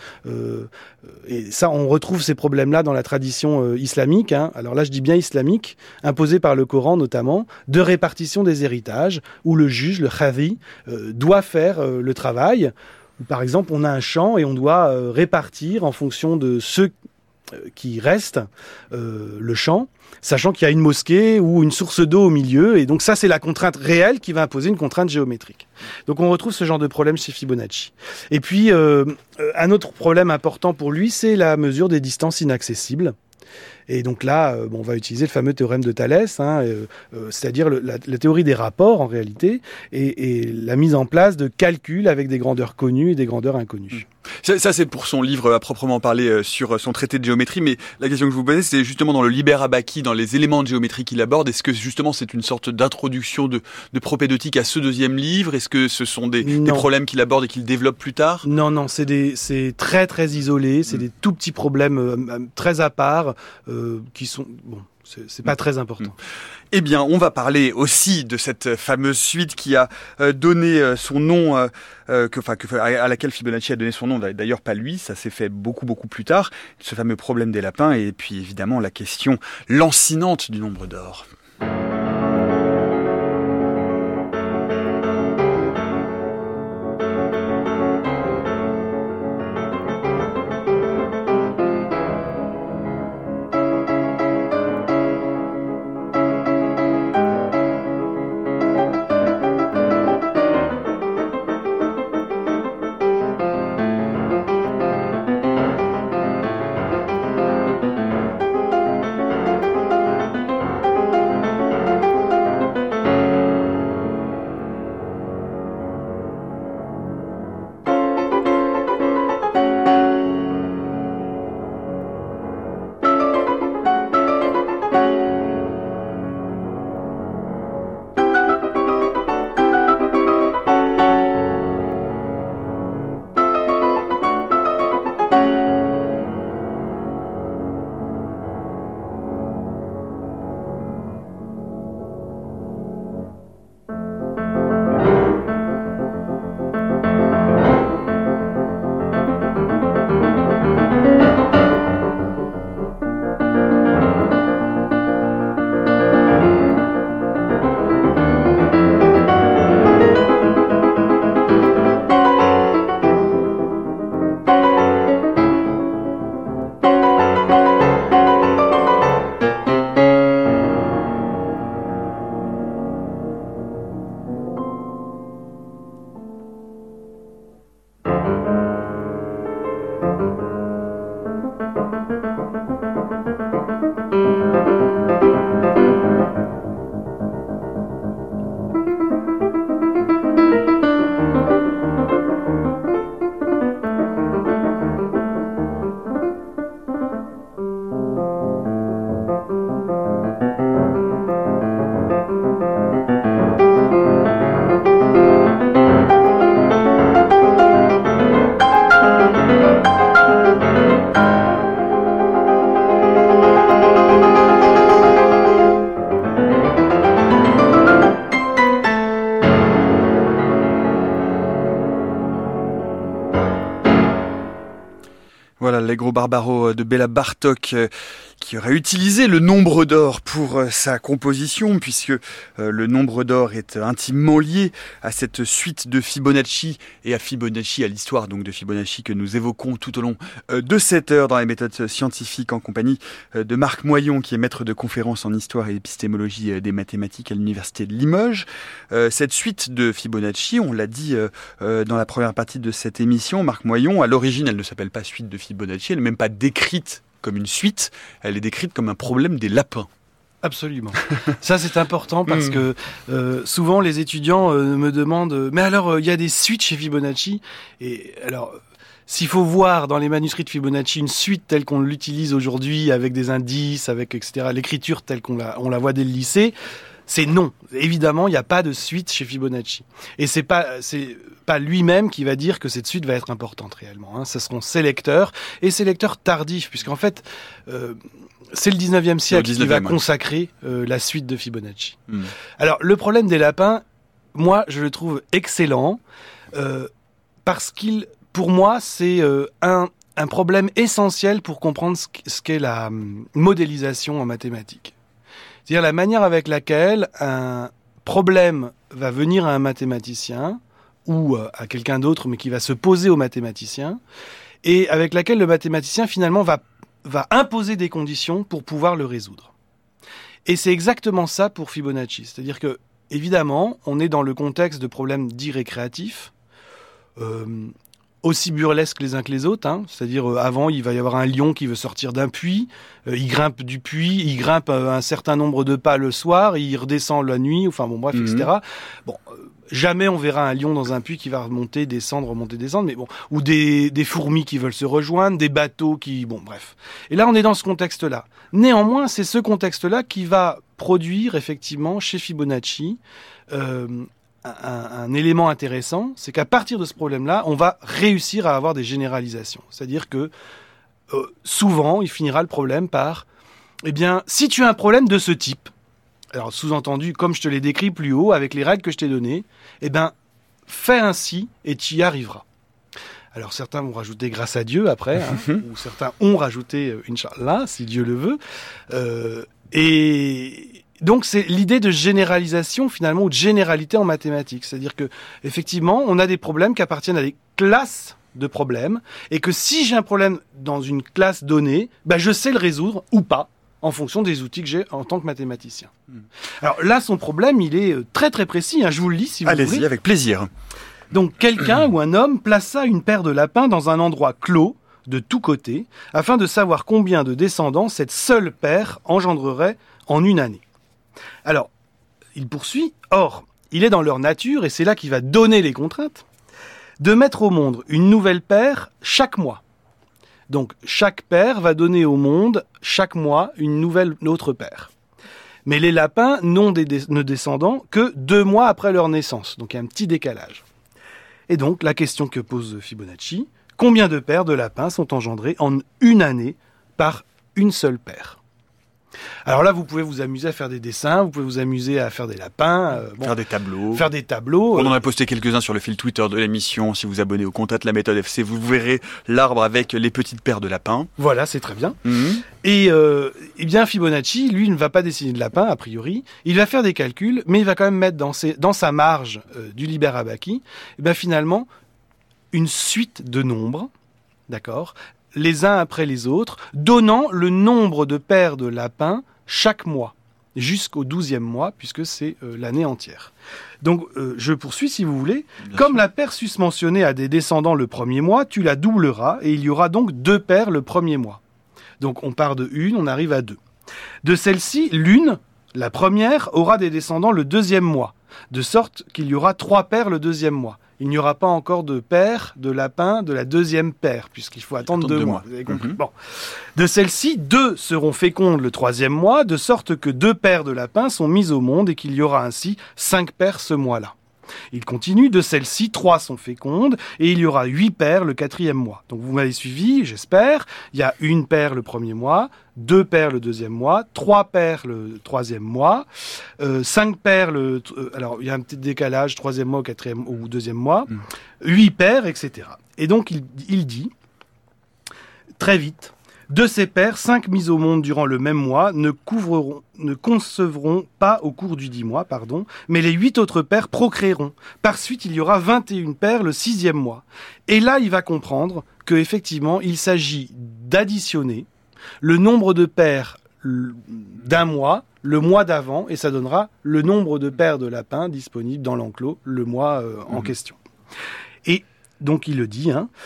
Et ça, on retrouve ces problèmes-là dans la tradition islamique. Alors là, je dis bien islamique, imposée par le Coran notamment, de répartition des héritages, où le juge, le khadi, doit faire le travail. Par exemple, on a un champ et on doit répartir en fonction de ceux qui restent le champ, sachant qu'il y a une mosquée ou une source d'eau au milieu, et donc ça c'est la contrainte réelle qui va imposer une contrainte géométrique. Donc on retrouve ce genre de problème chez Fibonacci. Et puis un autre problème important pour lui, c'est la mesure des distances inaccessibles. Et donc là, on va utiliser le fameux théorème de Thalès, c'est-à-dire la théorie des rapports en réalité, et la mise en place de calculs avec des grandeurs connues et des grandeurs inconnues. Ça, c'est pour son livre à proprement parler sur son traité de géométrie, mais la question que je vous posais, c'est justement dans le Liber Abaci, dans les éléments de géométrie qu'il aborde, est-ce que justement c'est une sorte d'introduction de propédeutique à ce deuxième livre? Est-ce que ce sont des problèmes qu'il aborde et qu'il développe plus tard? Non, c'est très très isolé, c'est des tout petits problèmes très à part qui sont... C'est pas très important. Eh bien, on va parler aussi de cette fameuse suite qui a donné son nom, à laquelle Fibonacci a donné son nom. D'ailleurs, pas lui, ça s'est fait beaucoup plus tard. Ce fameux problème des lapins et puis évidemment la question lancinante du nombre d'or. Voilà, l'Allegro Barbaro de Béla Bartók qui aurait utilisé le nombre d'or pour sa composition, puisque le nombre d'or est intimement lié à cette suite de Fibonacci et à Fibonacci, à l'histoire donc de Fibonacci que nous évoquons tout au long de cette heure dans les méthodes scientifiques en compagnie de Marc Moyon, qui est maître de conférences en histoire et épistémologie des mathématiques à l'université de Limoges. Cette suite de Fibonacci, on l'a dit dans la première partie de cette émission, Marc Moyon, à l'origine, elle ne s'appelle pas suite de Fibonacci, elle n'est même pas décrite comme une suite, elle est décrite comme un problème des lapins. Absolument. Ça, c'est important parce que souvent, les étudiants me demandent « Mais alors, il y a des suites chez Fibonacci ?» Et alors, s'il faut voir dans les manuscrits de Fibonacci une suite telle qu'on l'utilise aujourd'hui, avec des indices, avec etc., l'écriture telle qu'on la voit dès le lycée, c'est non. Évidemment, il n'y a pas de suite chez Fibonacci. Et c'est pas lui-même qui va dire que cette suite va être importante réellement. Hein. Ce seront ses lecteurs, et ses lecteurs tardifs, puisqu'en fait, c'est le 19e siècle qui va consacrer la suite de Fibonacci. Alors, le problème des lapins, moi, je le trouve excellent, parce pour moi, c'est un problème essentiel pour comprendre ce qu'est la modélisation en mathématiques. C'est-à-dire la manière avec laquelle un problème va venir à un mathématicien ou à quelqu'un d'autre, mais qui va se poser au mathématicien, et avec laquelle le mathématicien finalement va imposer des conditions pour pouvoir le résoudre. Et c'est exactement ça pour Fibonacci. C'est-à-dire que, évidemment, on est dans le contexte de problèmes dits récréatifs. aussi burlesques les uns que les autres, hein. C'est-à-dire avant il va y avoir un lion qui veut sortir d'un puits, il grimpe du puits, il grimpe un certain nombre de pas le soir, il redescend la nuit, enfin bon bref, etc. Bon, jamais on verra un lion dans un puits qui va remonter, descendre, mais bon, ou des fourmis qui veulent se rejoindre, des bateaux qui, bon bref. Et là on est dans ce contexte-là. Néanmoins, c'est ce contexte-là qui va produire effectivement chez Fibonacci un élément intéressant, c'est qu'à partir de ce problème-là, on va réussir à avoir des généralisations. C'est-à-dire que souvent, il finira le problème par, eh bien, si tu as un problème de ce type, alors sous-entendu, comme je te l'ai décrit plus haut, avec les règles que je t'ai données, eh bien, fais ainsi et tu y arriveras. Alors certains vont rajouter grâce à Dieu après, hein, ou certains ont rajouté Inch'Allah, si Dieu le veut, et donc c'est l'idée de généralisation finalement, ou de généralité en mathématiques. C'est-à-dire que effectivement, on a des problèmes qui appartiennent à des classes de problèmes, et que si j'ai un problème dans une classe donnée, ben je sais le résoudre ou pas, en fonction des outils que j'ai en tant que mathématicien. Alors là, son problème, il est très très précis, hein, je vous le lis si vous voulez. Allez-y, avec plaisir. Donc quelqu'un ou un homme plaça une paire de lapins dans un endroit clos, de tous côtés, afin de savoir combien de descendants cette seule paire engendrerait en une année. Alors, il poursuit, or, il est dans leur nature, et c'est là qu'il va donner les contraintes, de mettre au monde une nouvelle paire chaque mois. Donc, chaque paire va donner au monde, chaque mois, une autre paire. Mais les lapins ne descendant que 2 mois après leur naissance. Donc, il y a un petit décalage. Et donc, la question que pose Fibonacci, combien de paires de lapins sont engendrées en une année par une seule paire ? Alors là, vous pouvez vous amuser à faire des dessins, vous pouvez vous amuser à faire des lapins, faire des tableaux. Faire des tableaux. On en a posté quelques-uns sur le fil Twitter de l'émission. Si vous abonnez au compte @la méthode FC, vous verrez l'arbre avec les petites paires de lapins. Voilà, c'est très bien. Et bien Fibonacci, lui, ne va pas dessiner de lapin a priori. Il va faire des calculs, mais il va quand même mettre dans sa marge du Liber Abaci, et bien finalement une suite de nombres, d'accord, les uns après les autres, donnant le nombre de paires de lapins chaque mois, jusqu'au 12e mois, puisque c'est l'année entière. Donc, je poursuis si vous voulez. Bien Comme sûr. La paire susmentionnée a des descendants le premier mois, tu la doubleras, et il y aura donc 2 paires le premier mois. Donc, on part de 1, on arrive à 2. De celle-ci, l'une, la première, aura des descendants le 2e mois, de sorte qu'il y aura 3 paires le 2e mois. Il n'y aura pas encore de paire de lapins de la 2e paire, puisqu'il faut attendre 2 mois. Vous avez compris. Bon. De celle-ci, 2 seront fécondes le 3e mois, de sorte que 2 paires de lapins sont mises au monde et qu'il y aura ainsi 5 paires ce mois-là. Il continue, de celles-ci, 3 sont fécondes et il y aura 8 paires le 4e mois. Donc vous m'avez suivi, j'espère. Il y a 1 paire le 1er mois, 2 paires le 2e mois, 3 paires le 3e mois, 5 paires alors il y a un petit décalage, 3e mois au 4e ou 2e mois, 8 paires, etc. Et donc il dit, très vite, de ces paires, 5 mises au monde durant le même mois ne concevront pas au cours du 10 mois, mais les 8 autres paires procréeront. Par suite, il y aura 21 paires le 6e mois. Et là, il va comprendre qu'effectivement, il s'agit d'additionner le nombre de paires d'un mois, le mois d'avant, et ça donnera le nombre de paires de lapins disponibles dans l'enclos le mois en question. Et donc, il le dit,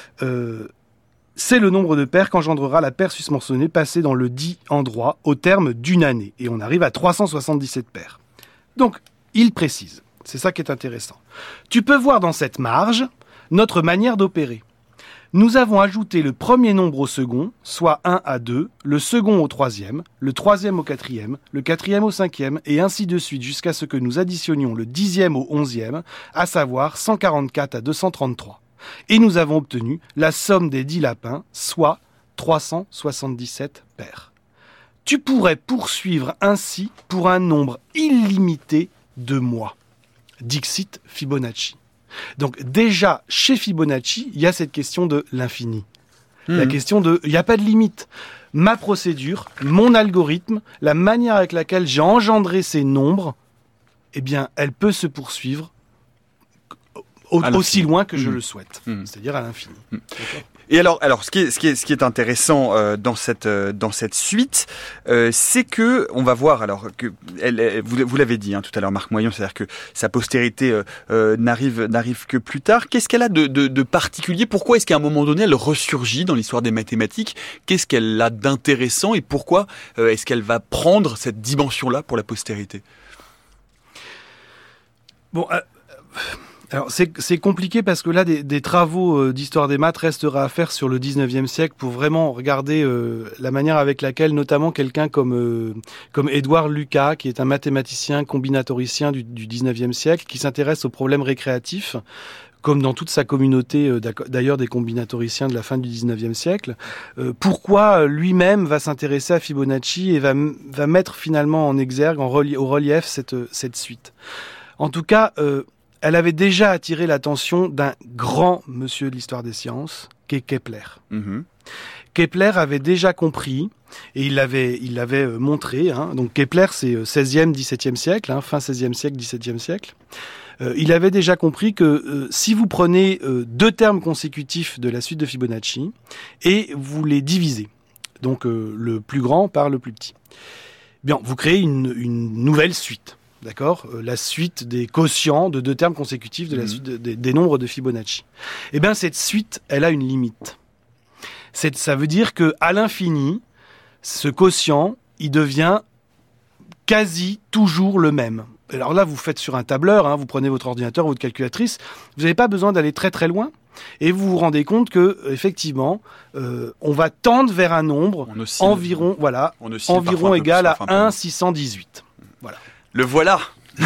c'est le nombre de paires qu'engendrera la paire susmentionnée passée dans le dit endroit au terme d'une année. Et on arrive à 377 paires. Donc, il précise. C'est ça qui est intéressant. Tu peux voir dans cette marge notre manière d'opérer. Nous avons ajouté le premier nombre au second, soit 1 à 2, le second au 3e, le 3e au 4e, le 4e au 5e, et ainsi de suite jusqu'à ce que nous additionnions le 10e au 11e, à savoir 144 à 233. Et nous avons obtenu la somme des 10 lapins, soit 377 paires. Tu pourrais poursuivre ainsi pour un nombre illimité de mois. Dixit Fibonacci. Donc déjà, chez Fibonacci, il y a cette question de l'infini. La question de, il n'y a pas de limite. Ma procédure, mon algorithme, la manière avec laquelle j'ai engendré ces nombres, eh bien, elle peut se poursuivre aussi loin que je le souhaite, c'est-à-dire à l'infini. Et alors, ce qui est intéressant dans cette suite, c'est que on va voir alors que vous l'avez dit tout à l'heure, Marc Moyon, c'est-à-dire que sa postérité n'arrive que plus tard. Qu'est-ce qu'elle a de particulier? Pourquoi est-ce qu'à un moment donné elle ressurgit dans l'histoire des mathématiques? Qu'est-ce qu'elle a d'intéressant et pourquoi est-ce qu'elle va prendre cette dimension-là pour la postérité? Bon. Alors c'est compliqué parce que là des travaux d'histoire des maths restera à faire sur le 19e siècle pour vraiment regarder la manière avec laquelle notamment quelqu'un comme Édouard Lucas, qui est un mathématicien combinatoricien du 19e siècle, qui s'intéresse aux problèmes récréatifs, comme dans toute sa communauté d'ailleurs des combinatoriciens de la fin du 19e siècle, pourquoi lui-même va s'intéresser à Fibonacci et va mettre finalement en exergue, au relief cette suite. En tout cas, elle avait déjà attiré l'attention d'un grand monsieur de l'histoire des sciences, qui est Kepler. Mmh. Kepler avait déjà compris, et il l'avait montré, donc Kepler c'est 16e, 17e siècle, fin 16e siècle, 17e siècle. Il avait déjà compris que si vous prenez deux termes consécutifs de la suite de Fibonacci, et vous les divisez, donc le plus grand par le plus petit, bien, vous créez une nouvelle suite. D'accord, la suite des quotients de deux termes consécutifs de la suite des nombres de Fibonacci. Eh bien, cette suite, elle a une limite. Ça veut dire que à l'infini, ce quotient, il devient quasi toujours le même. Alors là, vous faites sur un tableur, vous prenez votre ordinateur, votre calculatrice, vous n'avez pas besoin d'aller très très loin, et vous vous rendez compte que effectivement, on va tendre vers un nombre environ égal à 1,618. Voilà. Le voilà,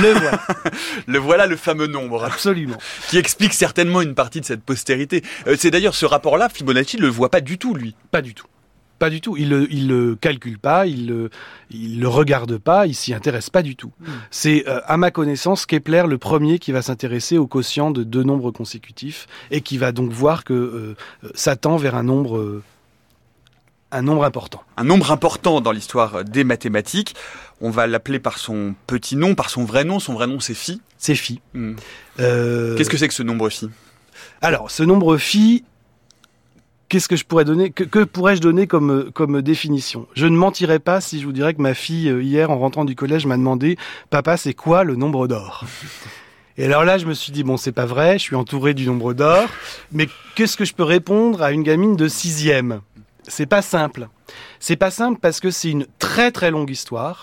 le fameux nombre. Absolument. Qui explique certainement une partie de cette postérité. C'est d'ailleurs ce rapport-là, Fibonacci ne le voit pas du tout, lui. Pas du tout. Pas du tout. Il le calcule pas, il le regarde pas, il s'y intéresse pas du tout. C'est, à ma connaissance, Kepler le premier qui va s'intéresser au quotient de deux nombres consécutifs et qui va donc voir que ça tend vers un nombre important. Un nombre important dans l'histoire des mathématiques. On va l'appeler par son petit nom, par son vrai nom. Son vrai nom, c'est Phi. C'est Phi. Qu'est-ce que c'est que ce nombre Phi? Alors, ce nombre Phi, qu'est-ce que je pourrais donner? Que pourrais-je donner comme définition? Je ne mentirais pas si je vous dirais que ma fille, hier, en rentrant du collège, m'a demandé « Papa, c'est quoi le nombre d'or ?» Et alors là, je me suis dit, bon, c'est pas vrai, je suis entouré du nombre d'or, mais qu'est-ce que je peux répondre à une gamine de 6e? C'est pas simple. C'est pas simple parce que c'est une très très longue histoire.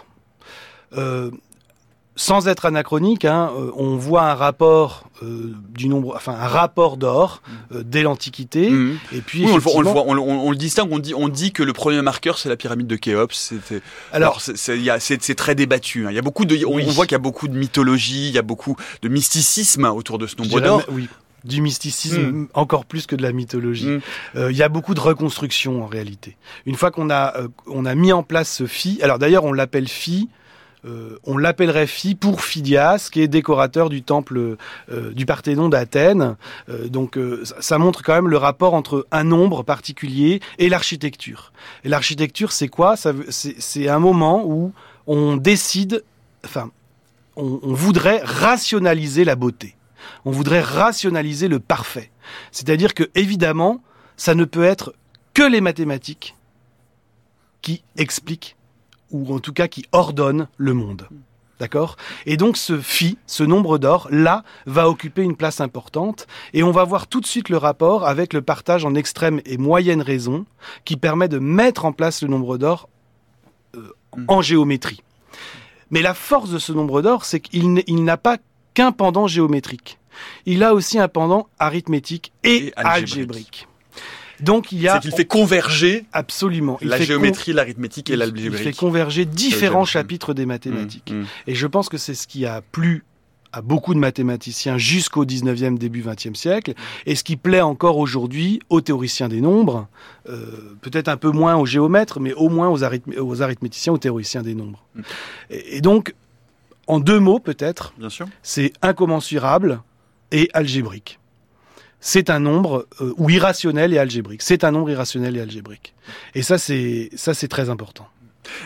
Sans être anachronique, on voit un rapport du nombre, enfin un rapport d'or dès l'Antiquité. Et puis oui, on le distingue. On dit que le premier marqueur c'est la pyramide de Khéops. C'est très débattu. Il y a beaucoup on voit qu'il y a beaucoup de mythologie, il y a beaucoup de mysticisme autour de ce nombre d'or. Oui. Du mysticisme, encore plus que de la mythologie. Il y a beaucoup de reconstruction en réalité. Une fois qu'on a mis en place ce Phi, alors d'ailleurs on l'appelle Phi, on l'appellerait Phi pour Phidias, qui est décorateur du temple du Parthénon d'Athènes. Donc ça montre quand même le rapport entre un nombre particulier et l'architecture. Et l'architecture, c'est quoi? C'est un moment où on décide, on voudrait rationaliser la beauté. On voudrait rationaliser le parfait. C'est-à-dire que, évidemment, ça ne peut être que les mathématiques qui expliquent, ou en tout cas qui ordonnent le monde. D'accord ? Et donc ce Phi, ce nombre d'or, là, va occuper une place importante, et on va voir tout de suite le rapport avec le partage en extrême et moyenne raison, qui permet de mettre en place le nombre d'or en géométrie. Mais la force de ce nombre d'or, c'est qu'il n'a pas qu'un pendant géométrique. Il a aussi un pendant arithmétique et algébrique. Donc c'est qu'il fait converger absolument la géométrie, l'arithmétique et l'algébrique. Il fait converger différents chapitres des mathématiques. Et je pense que c'est ce qui a plu à beaucoup de mathématiciens jusqu'au 19e, début 20e siècle, et ce qui plaît encore aujourd'hui aux théoriciens des nombres, peut-être un peu moins aux géomètres, mais au moins aux arithméticiens, aux théoriciens des nombres. Et donc, en deux mots peut-être, bien sûr, c'est incommensurable et algébrique. C'est un nombre ou irrationnel et algébrique. C'est un nombre irrationnel et algébrique. Et ça, c'est très important.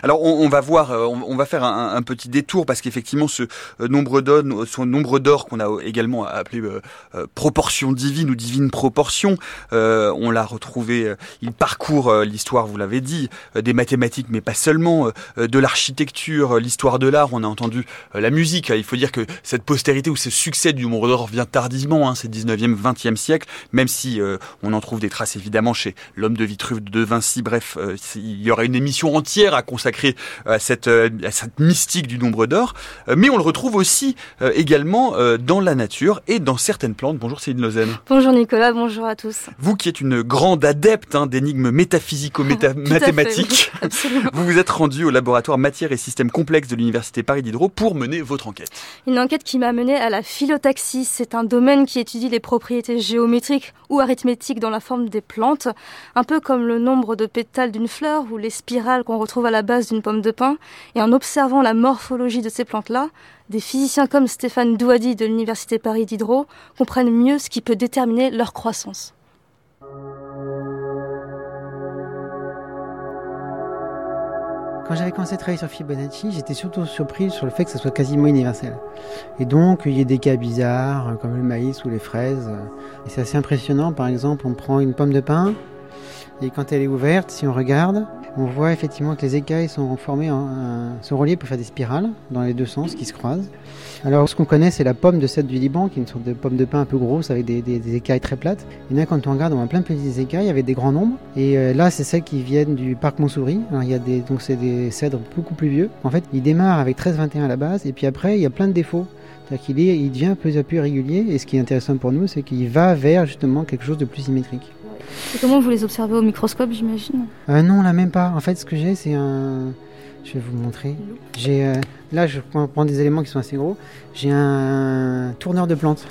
Alors on va voir, on va faire un petit détour parce qu'effectivement ce nombre d'or qu'on a également appelé proportion divine ou divine proportion, on l'a retrouvé, il parcourt l'histoire, vous l'avez dit, des mathématiques mais pas seulement, de l'architecture, l'histoire de l'art, on a entendu la musique. Il faut dire que cette postérité ou ce succès du nombre d'or vient tardivement, c'est 19e, 20e siècle, même si on en trouve des traces évidemment chez l'homme de Vitruve de Vinci. Bref, il y aurait une émission entière à consacrer à cette mystique du nombre d'or, mais on le retrouve aussi également dans la nature et dans certaines plantes. Bonjour Céline Lausanne. Bonjour Nicolas, bonjour à tous. Vous qui êtes une grande adepte d'énigmes métaphysico-mathématiques, oui, vous vous êtes rendu au laboratoire matière et systèmes complexes de l'université Paris Diderot pour mener votre enquête. Une enquête qui m'a menée à la phyllotaxie. C'est un domaine qui étudie les propriétés géométriques ou arithmétiques dans la forme des plantes, un peu comme le nombre de pétales d'une fleur ou les spirales qu'on retrouve à la base d'une pomme de pin. Et en observant la morphologie de ces plantes-là, des physiciens comme Stéphane Douady de l'université Paris Diderot comprennent mieux ce qui peut déterminer leur croissance. Quand j'avais commencé à travailler sur Fibonacci, j'étais surtout surpris sur le fait que ça soit quasiment universel. Et donc, il y a des cas bizarres, comme le maïs ou les fraises. Et c'est assez impressionnant. Par exemple, on prend une pomme de pin, et quand elle est ouverte, si on regarde, on voit effectivement que les écailles sont reliées pour faire des spirales dans les deux sens qui se croisent. Alors, ce qu'on connaît, c'est la pomme de cèdre du Liban, qui est une sorte de pomme de pin un peu grosse avec des écailles très plates. Et là, quand on regarde, on voit plein de petites écailles avec des grands nombres. Et là, c'est celles qui viennent du parc Montsouris. Alors, donc c'est des cèdres beaucoup plus vieux. En fait, il démarre avec 13-21 à la base, et puis après, il y a plein de défauts. C'est-à-dire il devient peu à peu régulier. Et ce qui est intéressant pour nous, c'est qu'il va vers justement quelque chose de plus symétrique. Et comment vous les observez au microscope, j'imagine ? Non, là même pas. En fait, ce que j'ai, c'est un... Je vais vous montrer. Là, je prends des éléments qui sont assez gros. J'ai un tourneur de plantes.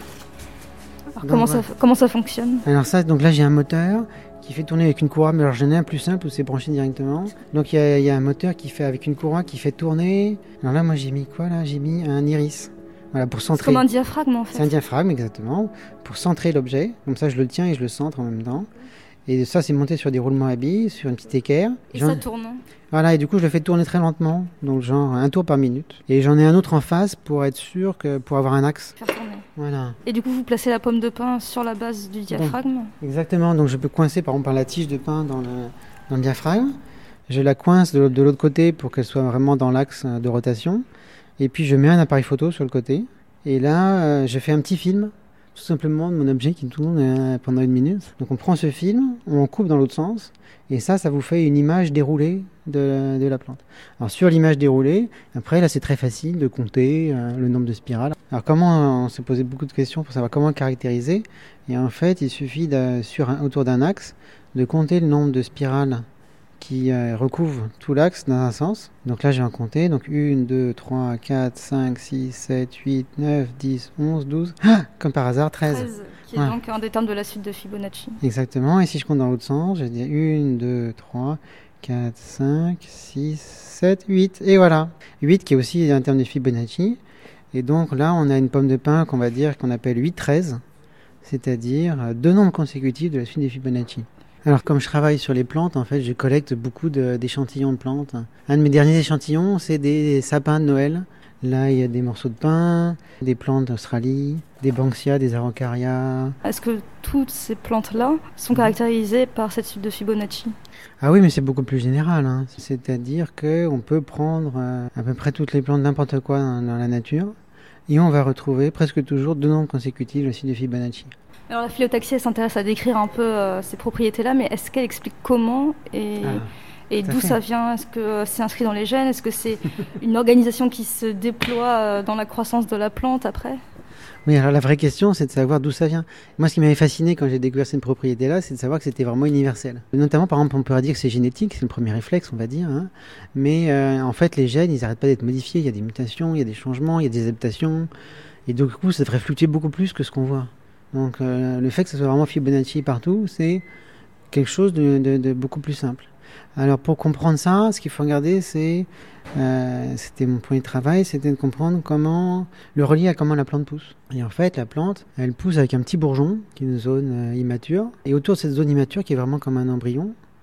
Alors, comment ça fonctionne ? Alors donc là, j'ai un moteur qui fait tourner avec une courroie, mais alors j'en ai un plus simple où c'est branché directement. Donc il y a un moteur qui fait avec une courroie qui fait tourner. Alors là, moi, j'ai mis quoi là ? J'ai mis un iris. Voilà, pour centrer. C'est comme un diaphragme en fait. C'est un diaphragme, exactement, pour centrer l'objet. Comme ça, je le tiens et je le centre en même temps. Et ça, c'est monté sur des roulements à billes, sur une petite équerre. Et ça tourne. Voilà, et du coup, je le fais tourner très lentement, donc genre un tour par minute. Et j'en ai un autre en face pour être sûr pour avoir un axe. Faire tourner. Voilà. Et du coup, vous placez la pomme de pin sur la base du diaphragme. Bon, exactement, donc je peux coincer par exemple par la tige de pin dans le diaphragme. Je la coince de l'autre côté pour qu'elle soit vraiment dans l'axe de rotation. Et puis je mets un appareil photo sur le côté. Et là, je fais un petit film, tout simplement de mon objet qui tourne pendant 1 minute. Donc on prend ce film, on coupe dans l'autre sens, et ça vous fait une image déroulée de la plante. Alors sur l'image déroulée, après là c'est très facile de compter le nombre de spirales. Alors on s'est posé beaucoup de questions pour savoir comment le caractériser. Et en fait, il suffit autour d'un axe de compter le nombre de spirales qui recouvre tout l'axe dans un sens. Donc là, je vais en compter. Donc 1, 2, 3, 4, 5, 6, 7, 8, 9, 10, 11, 12. Comme par hasard, 13. 13, qui est donc un des termes de la suite de Fibonacci. Exactement. Et si je compte dans l'autre sens, je vais dire 1, 2, 3, 4, 5, 6, 7, 8. Et voilà. 8 qui est aussi un terme de Fibonacci. Et donc là, on a une pomme de pin qu'on appelle 8-13. C'est-à-dire 2 nombres consécutifs de la suite des Fibonacci. Alors comme je travaille sur les plantes, en fait, je collecte beaucoup d'échantillons de plantes. Un de mes derniers échantillons, c'est des sapins de Noël. Là, il y a des morceaux de pin, des plantes d'Australie, des banksia, des araucaria. Est-ce que toutes ces plantes-là sont caractérisées par cette suite de Fibonacci ? Ah oui, mais c'est beaucoup plus général. C'est-à-dire qu'on peut prendre à peu près toutes les plantes, n'importe quoi dans la nature, et on va retrouver presque toujours 2 nombres consécutifs de la suite de Fibonacci. Alors la phyllotaxie, elle s'intéresse à décrire un peu ces propriétés-là, mais est-ce qu'elle explique comment et d'où ça vient ? Est-ce que c'est inscrit dans les gènes ? Est-ce que c'est une organisation qui se déploie dans la croissance de la plante après ? Oui, alors la vraie question, c'est de savoir d'où ça vient. Moi, ce qui m'avait fasciné quand j'ai découvert cette propriété-là, c'est de savoir que c'était vraiment universel. Notamment, par exemple, on pourrait dire que c'est génétique, c'est le premier réflexe, on va dire. Mais en fait, les gènes, ils n'arrêtent pas d'être modifiés. Il y a des mutations, il y a des changements, il y a des adaptations. Et donc, du coup, ça devrait fluctuer beaucoup plus que ce qu'on voit. Donc le fait que ce soit vraiment Fibonacci partout, c'est quelque chose de beaucoup plus simple. Alors pour comprendre ça, ce qu'il faut regarder, c'était mon premier travail, c'était de comprendre comment le relier à comment la plante pousse. Et en fait, la plante, elle pousse avec un petit bourgeon, qui est une zone immature. Et autour de cette zone immature, qui est vraiment comme un embryon,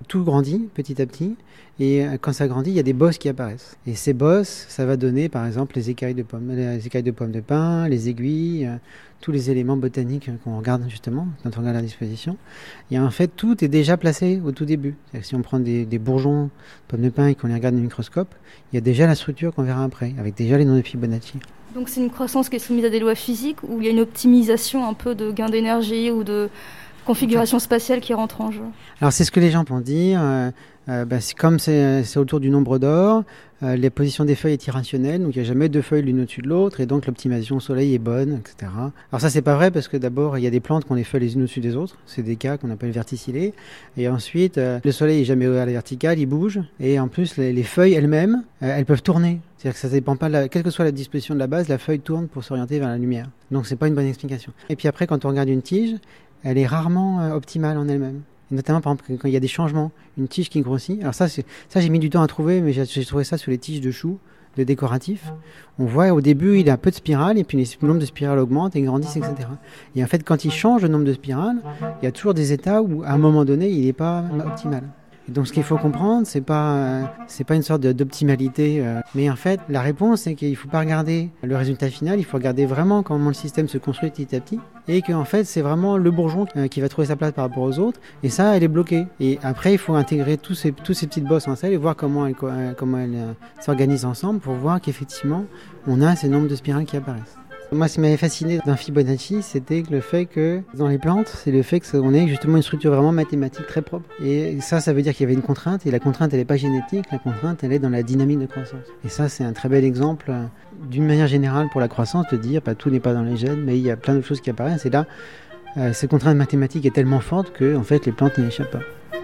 tout grandit petit à petit. Et quand ça grandit, il y a des bosses qui apparaissent. Et ces bosses, ça va donner par exemple les écailles de pommes de pin, les aiguilles, tous les éléments botaniques qu'on regarde justement quand on regarde la disposition. Et en fait, tout est déjà placé au tout début. C'est-à-dire que si on prend des bourgeons de pommes de pin et qu'on les regarde au microscope, il y a déjà la structure qu'on verra après, avec déjà les noms de Fibonacci. Donc c'est une croissance qui est soumise à des lois physiques où il y a une optimisation un peu de gain d'énergie ou de configuration spatiale qui rentre en jeu. Alors c'est ce que les gens vont dire. Comme c'est autour du nombre d'or, la position des feuilles est irrationnelle, donc il n'y a jamais deux feuilles l'une au-dessus de l'autre, et donc l'optimisation au soleil est bonne, etc. Alors ça c'est pas vrai parce que d'abord il y a des plantes qui ont les feuilles les unes au-dessus des autres, c'est des cas qu'on appelle verticillés, et ensuite le soleil est jamais à la verticale, il bouge, et en plus les feuilles elles-mêmes, elles peuvent tourner. C'est-à-dire que ça dépend pas, quelle que soit la disposition de la base, la feuille tourne pour s'orienter vers la lumière. Donc c'est pas une bonne explication. Et puis après quand on regarde une tige, elle est rarement optimale en elle-même. Et notamment par exemple quand il y a des changements, une tige qui grossit. Alors ça j'ai mis du temps à trouver, mais j'ai trouvé ça sur les tiges de choux, de décoratifs. On voit au début il y a un peu de spirales et puis le nombre de spirales augmente et grandissent, etc. Et en fait quand il change le nombre de spirales, il y a toujours des états où à un moment donné il n'est pas optimal. Et donc ce qu'il faut comprendre, c'est pas une sorte d'optimalité, mais en fait la réponse c'est qu'il faut pas regarder le résultat final, il faut regarder vraiment comment le système se construit petit à petit, et qu'en fait c'est vraiment le bourgeon qui va trouver sa place par rapport aux autres, et ça elle est bloquée. Et après il faut intégrer tous ces petites bosses en selle et voir comment elles s'organisent ensemble pour voir qu'effectivement on a ces nombres de spirales qui apparaissent. Moi, ce qui m'avait fasciné dans Fibonacci, c'était le fait que dans les plantes, c'est le fait qu'on ait justement une structure vraiment mathématique très propre. Et ça veut dire qu'il y avait une contrainte, et la contrainte, elle n'est pas génétique, la contrainte, elle est dans la dynamique de croissance. Et ça, c'est un très bel exemple, d'une manière générale pour la croissance, de dire tout n'est pas dans les gènes, mais il y a plein de choses qui apparaissent. Et là, cette contrainte mathématique est tellement forte que, en fait, les plantes n'y échappent pas.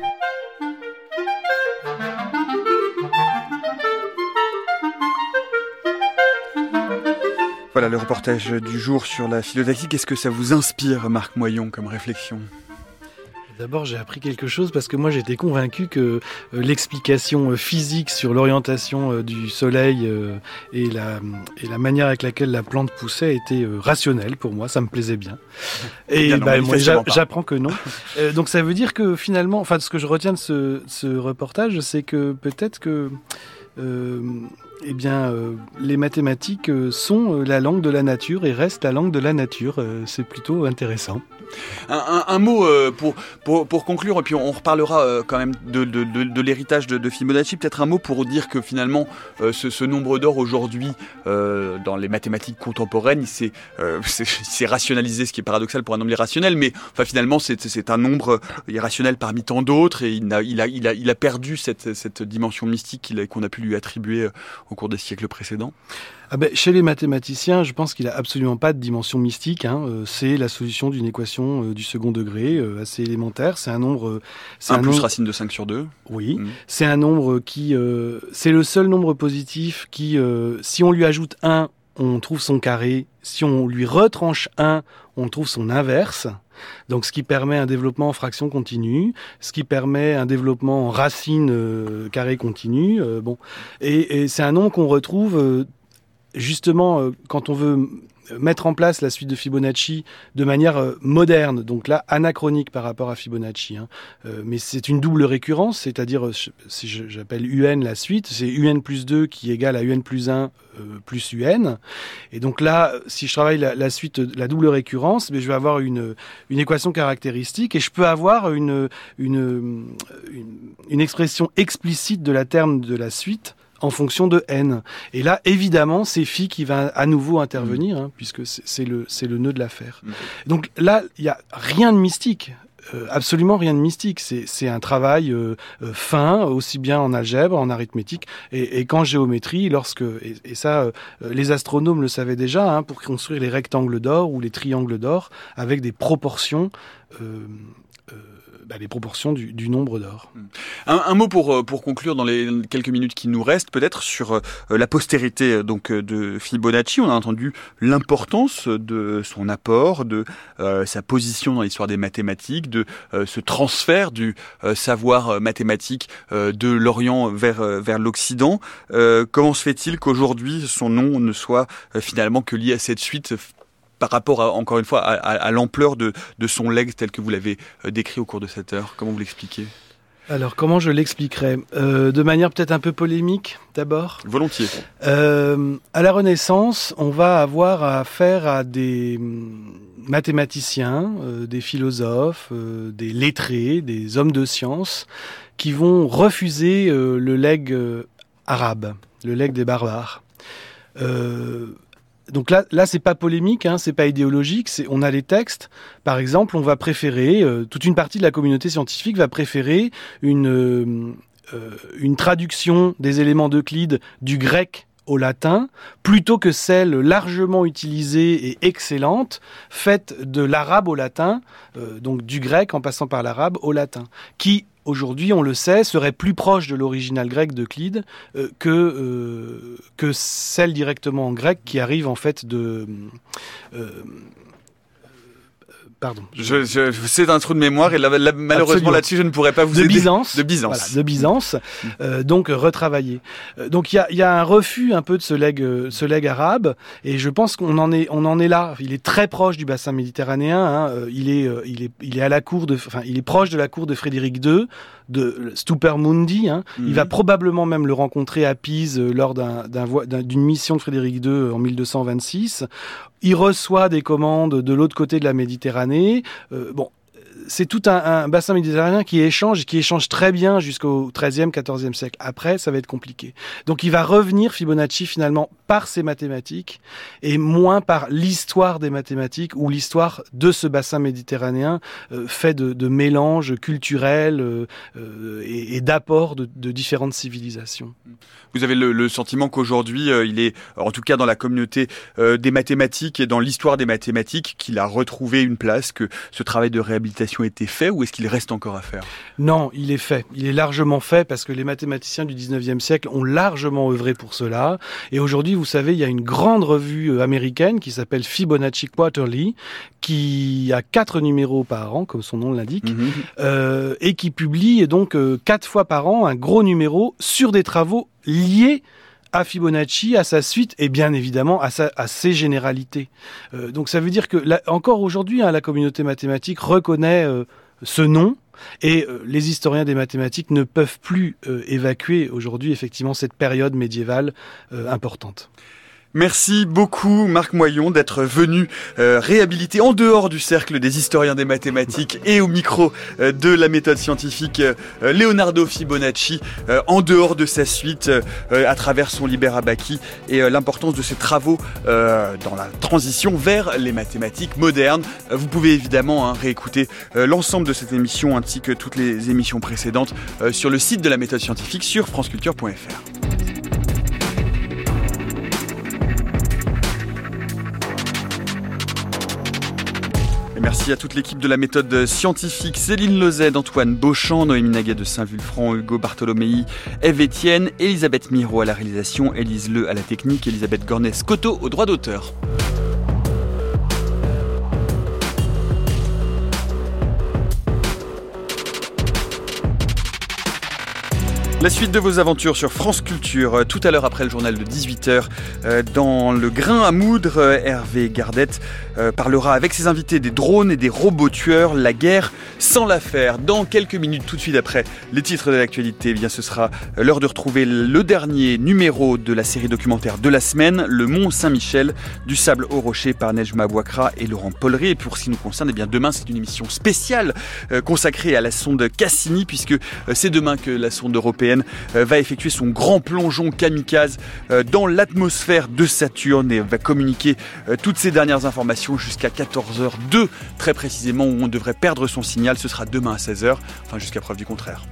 Voilà le reportage du jour sur la phyllotaxie. Qu'est-ce que ça vous inspire, Marc Moyon, comme réflexion ? D'abord, j'ai appris quelque chose parce que moi, j'étais convaincu que l'explication physique sur l'orientation du soleil et la manière avec laquelle la plante poussait était rationnelle pour moi. Ça me plaisait bien. Et moi, j'apprends que non. Donc, ça veut dire que finalement, ce que je retiens de ce reportage, c'est que peut-être que les mathématiques sont la langue de la nature et restent la langue de la nature. C'est plutôt intéressant. Un mot pour conclure, et puis on reparlera quand même de l'héritage de Fibonacci. Peut-être un mot pour dire que finalement, ce nombre d'or aujourd'hui, dans les mathématiques contemporaines, il s'est rationalisé, ce qui est paradoxal pour un nombre irrationnel, mais finalement c'est un nombre irrationnel parmi tant d'autres, et il a perdu cette dimension mystique qu'on a pu lui attribuer au cours des siècles précédents. Chez les mathématiciens, je pense qu'il n'a absolument pas de dimension mystique. C'est la solution d'une équation du second degré, assez élémentaire. C'est un nombre... 1 plus racine de 5 sur 2. Oui, c'est un nombre qui... c'est le seul nombre positif qui, si on lui ajoute 1, on trouve son carré. Si on lui retranche 1, on trouve son inverse. Donc, ce qui permet un développement en fraction continue, ce qui permet un développement en racine carré continue. Et c'est un nombre qu'on retrouve... Justement, quand on veut mettre en place la suite de Fibonacci de manière moderne, donc là anachronique par rapport à Fibonacci, mais c'est une double récurrence, c'est-à-dire, si j'appelle UN la suite, c'est UN plus 2 qui est égal à UN plus 1 plus UN, et donc là, si je travaille la suite, la double récurrence, je vais avoir une équation caractéristique, et je peux avoir une expression explicite de la terme de la suite en fonction de n. Et là, évidemment, c'est phi qui va à nouveau intervenir, puisque c'est le nœud de l'affaire. Donc là, il n'y a rien de mystique. Absolument rien de mystique. C'est un travail fin, aussi bien en algèbre, en arithmétique, et qu'en géométrie, et ça, les astronomes le savaient déjà, pour construire les rectangles d'or ou les triangles d'or, avec des proportions... les proportions du nombre d'or. Un mot pour conclure dans les quelques minutes qui nous restent, peut-être sur la postérité de Fibonacci. On a entendu l'importance de son apport, de sa position dans l'histoire des mathématiques, de ce transfert du savoir mathématique de l'Orient vers l'Occident. Comment se fait-il qu'aujourd'hui son nom ne soit finalement que lié à cette suite par rapport, encore une fois, à l'ampleur de son legs tel que vous l'avez décrit au cours de cette heure? Comment vous l'expliquez? Alors, comment je l'expliquerai ? De manière peut-être un peu polémique, d'abord. Volontiers. À la Renaissance, on va avoir affaire à des mathématiciens, des philosophes, des lettrés, des hommes de science, qui vont refuser le legs arabe, le legs des barbares. Donc là, c'est pas polémique, c'est pas idéologique. On a les textes. Par exemple, on va préférer, toute une partie de la communauté scientifique va préférer une traduction des éléments d'Euclide du grec au latin, plutôt que celle largement utilisée et excellente, faite de l'arabe au latin, donc du grec en passant par l'arabe au latin, qui aujourd'hui, on le sait, serait plus proche de l'original grec d'Euclide que celle directement en grec qui arrive en fait de... Pardon. C'est un trou de mémoire et malheureusement Absolument. Là-dessus je ne pourrais pas vous aider. Byzance. De Byzance. Voilà, de Byzance. Donc retravaillé. Donc il y a un refus un peu de ce legs arabe et je pense qu'on en est là. Il est très proche du bassin méditerranéen. Il est à la cour il est proche de la cour de Frédéric II, de Stupar-Mundi. Il va probablement même le rencontrer à Pise lors d'une mission de Frédéric II en 1226. Il reçoit des commandes de l'autre côté de la Méditerranée. C'est tout un bassin méditerranéen qui échange très bien jusqu'au XIIIe, XIVe siècle. Après, ça va être compliqué. Donc, il va revenir, Fibonacci, finalement, par ses mathématiques et moins par l'histoire des mathématiques ou l'histoire de ce bassin méditerranéen fait de mélanges culturels et d'apports de différentes civilisations. Vous avez le sentiment qu'aujourd'hui, il est, en tout cas dans la communauté des mathématiques et dans l'histoire des mathématiques, qu'il a retrouvé une place, que ce travail de réhabilitation a été fait, ou est-ce qu'il reste encore à faire ? Non, il est fait. Il est largement fait parce que les mathématiciens du 19e siècle ont largement œuvré pour cela. Et aujourd'hui, vous savez, il y a une grande revue américaine qui s'appelle Fibonacci Quarterly, qui a 4 numéros par an, comme son nom l'indique, et qui publie donc 4 fois par an un gros numéro sur des travaux liés à Fibonacci, à sa suite et bien évidemment à ses généralités. Donc ça veut dire que encore aujourd'hui, la communauté mathématique reconnaît ce nom et les historiens des mathématiques ne peuvent plus évacuer aujourd'hui effectivement cette période médiévale importante. Merci beaucoup Marc Moyon d'être venu réhabiliter en dehors du cercle des historiens des mathématiques et au micro de la méthode scientifique Leonardo Fibonacci en dehors de sa suite à travers son Liber Abaci et l'importance de ses travaux dans la transition vers les mathématiques modernes. Vous pouvez évidemment réécouter l'ensemble de cette émission ainsi que toutes les émissions précédentes sur le site de la méthode scientifique sur franceculture.fr. Merci à toute l'équipe de la méthode scientifique, Céline Lozède, Antoine Beauchamp, Noémie Naguet de Saint-Vulfranc, Hugo Bartholomei, Ève Etienne, Elisabeth Miro à la réalisation, Élise Le à la technique, Elisabeth Gornès-Coteau au droit d'auteur. La suite de vos aventures sur France Culture, tout à l'heure après le journal de 18h, dans le grain à moudre, Hervé Gardette parlera avec ses invités des drones et des robots tueurs, la guerre sans la faire. Dans quelques minutes, tout de suite après les titres de l'actualité, ce sera l'heure de retrouver le dernier numéro de la série documentaire de la semaine, Le Mont Saint-Michel, du sable au rocher par Nejma Bouakra et Laurent Polleret. Et pour ce qui nous concerne, demain c'est une émission spéciale consacrée à la sonde Cassini, puisque c'est demain que la sonde européenne va effectuer son grand plongeon kamikaze dans l'atmosphère de Saturne et va communiquer toutes ces dernières informations jusqu'à 14h02 très précisément, où on devrait perdre son signal. Ce sera demain à 16h, jusqu'à preuve du contraire.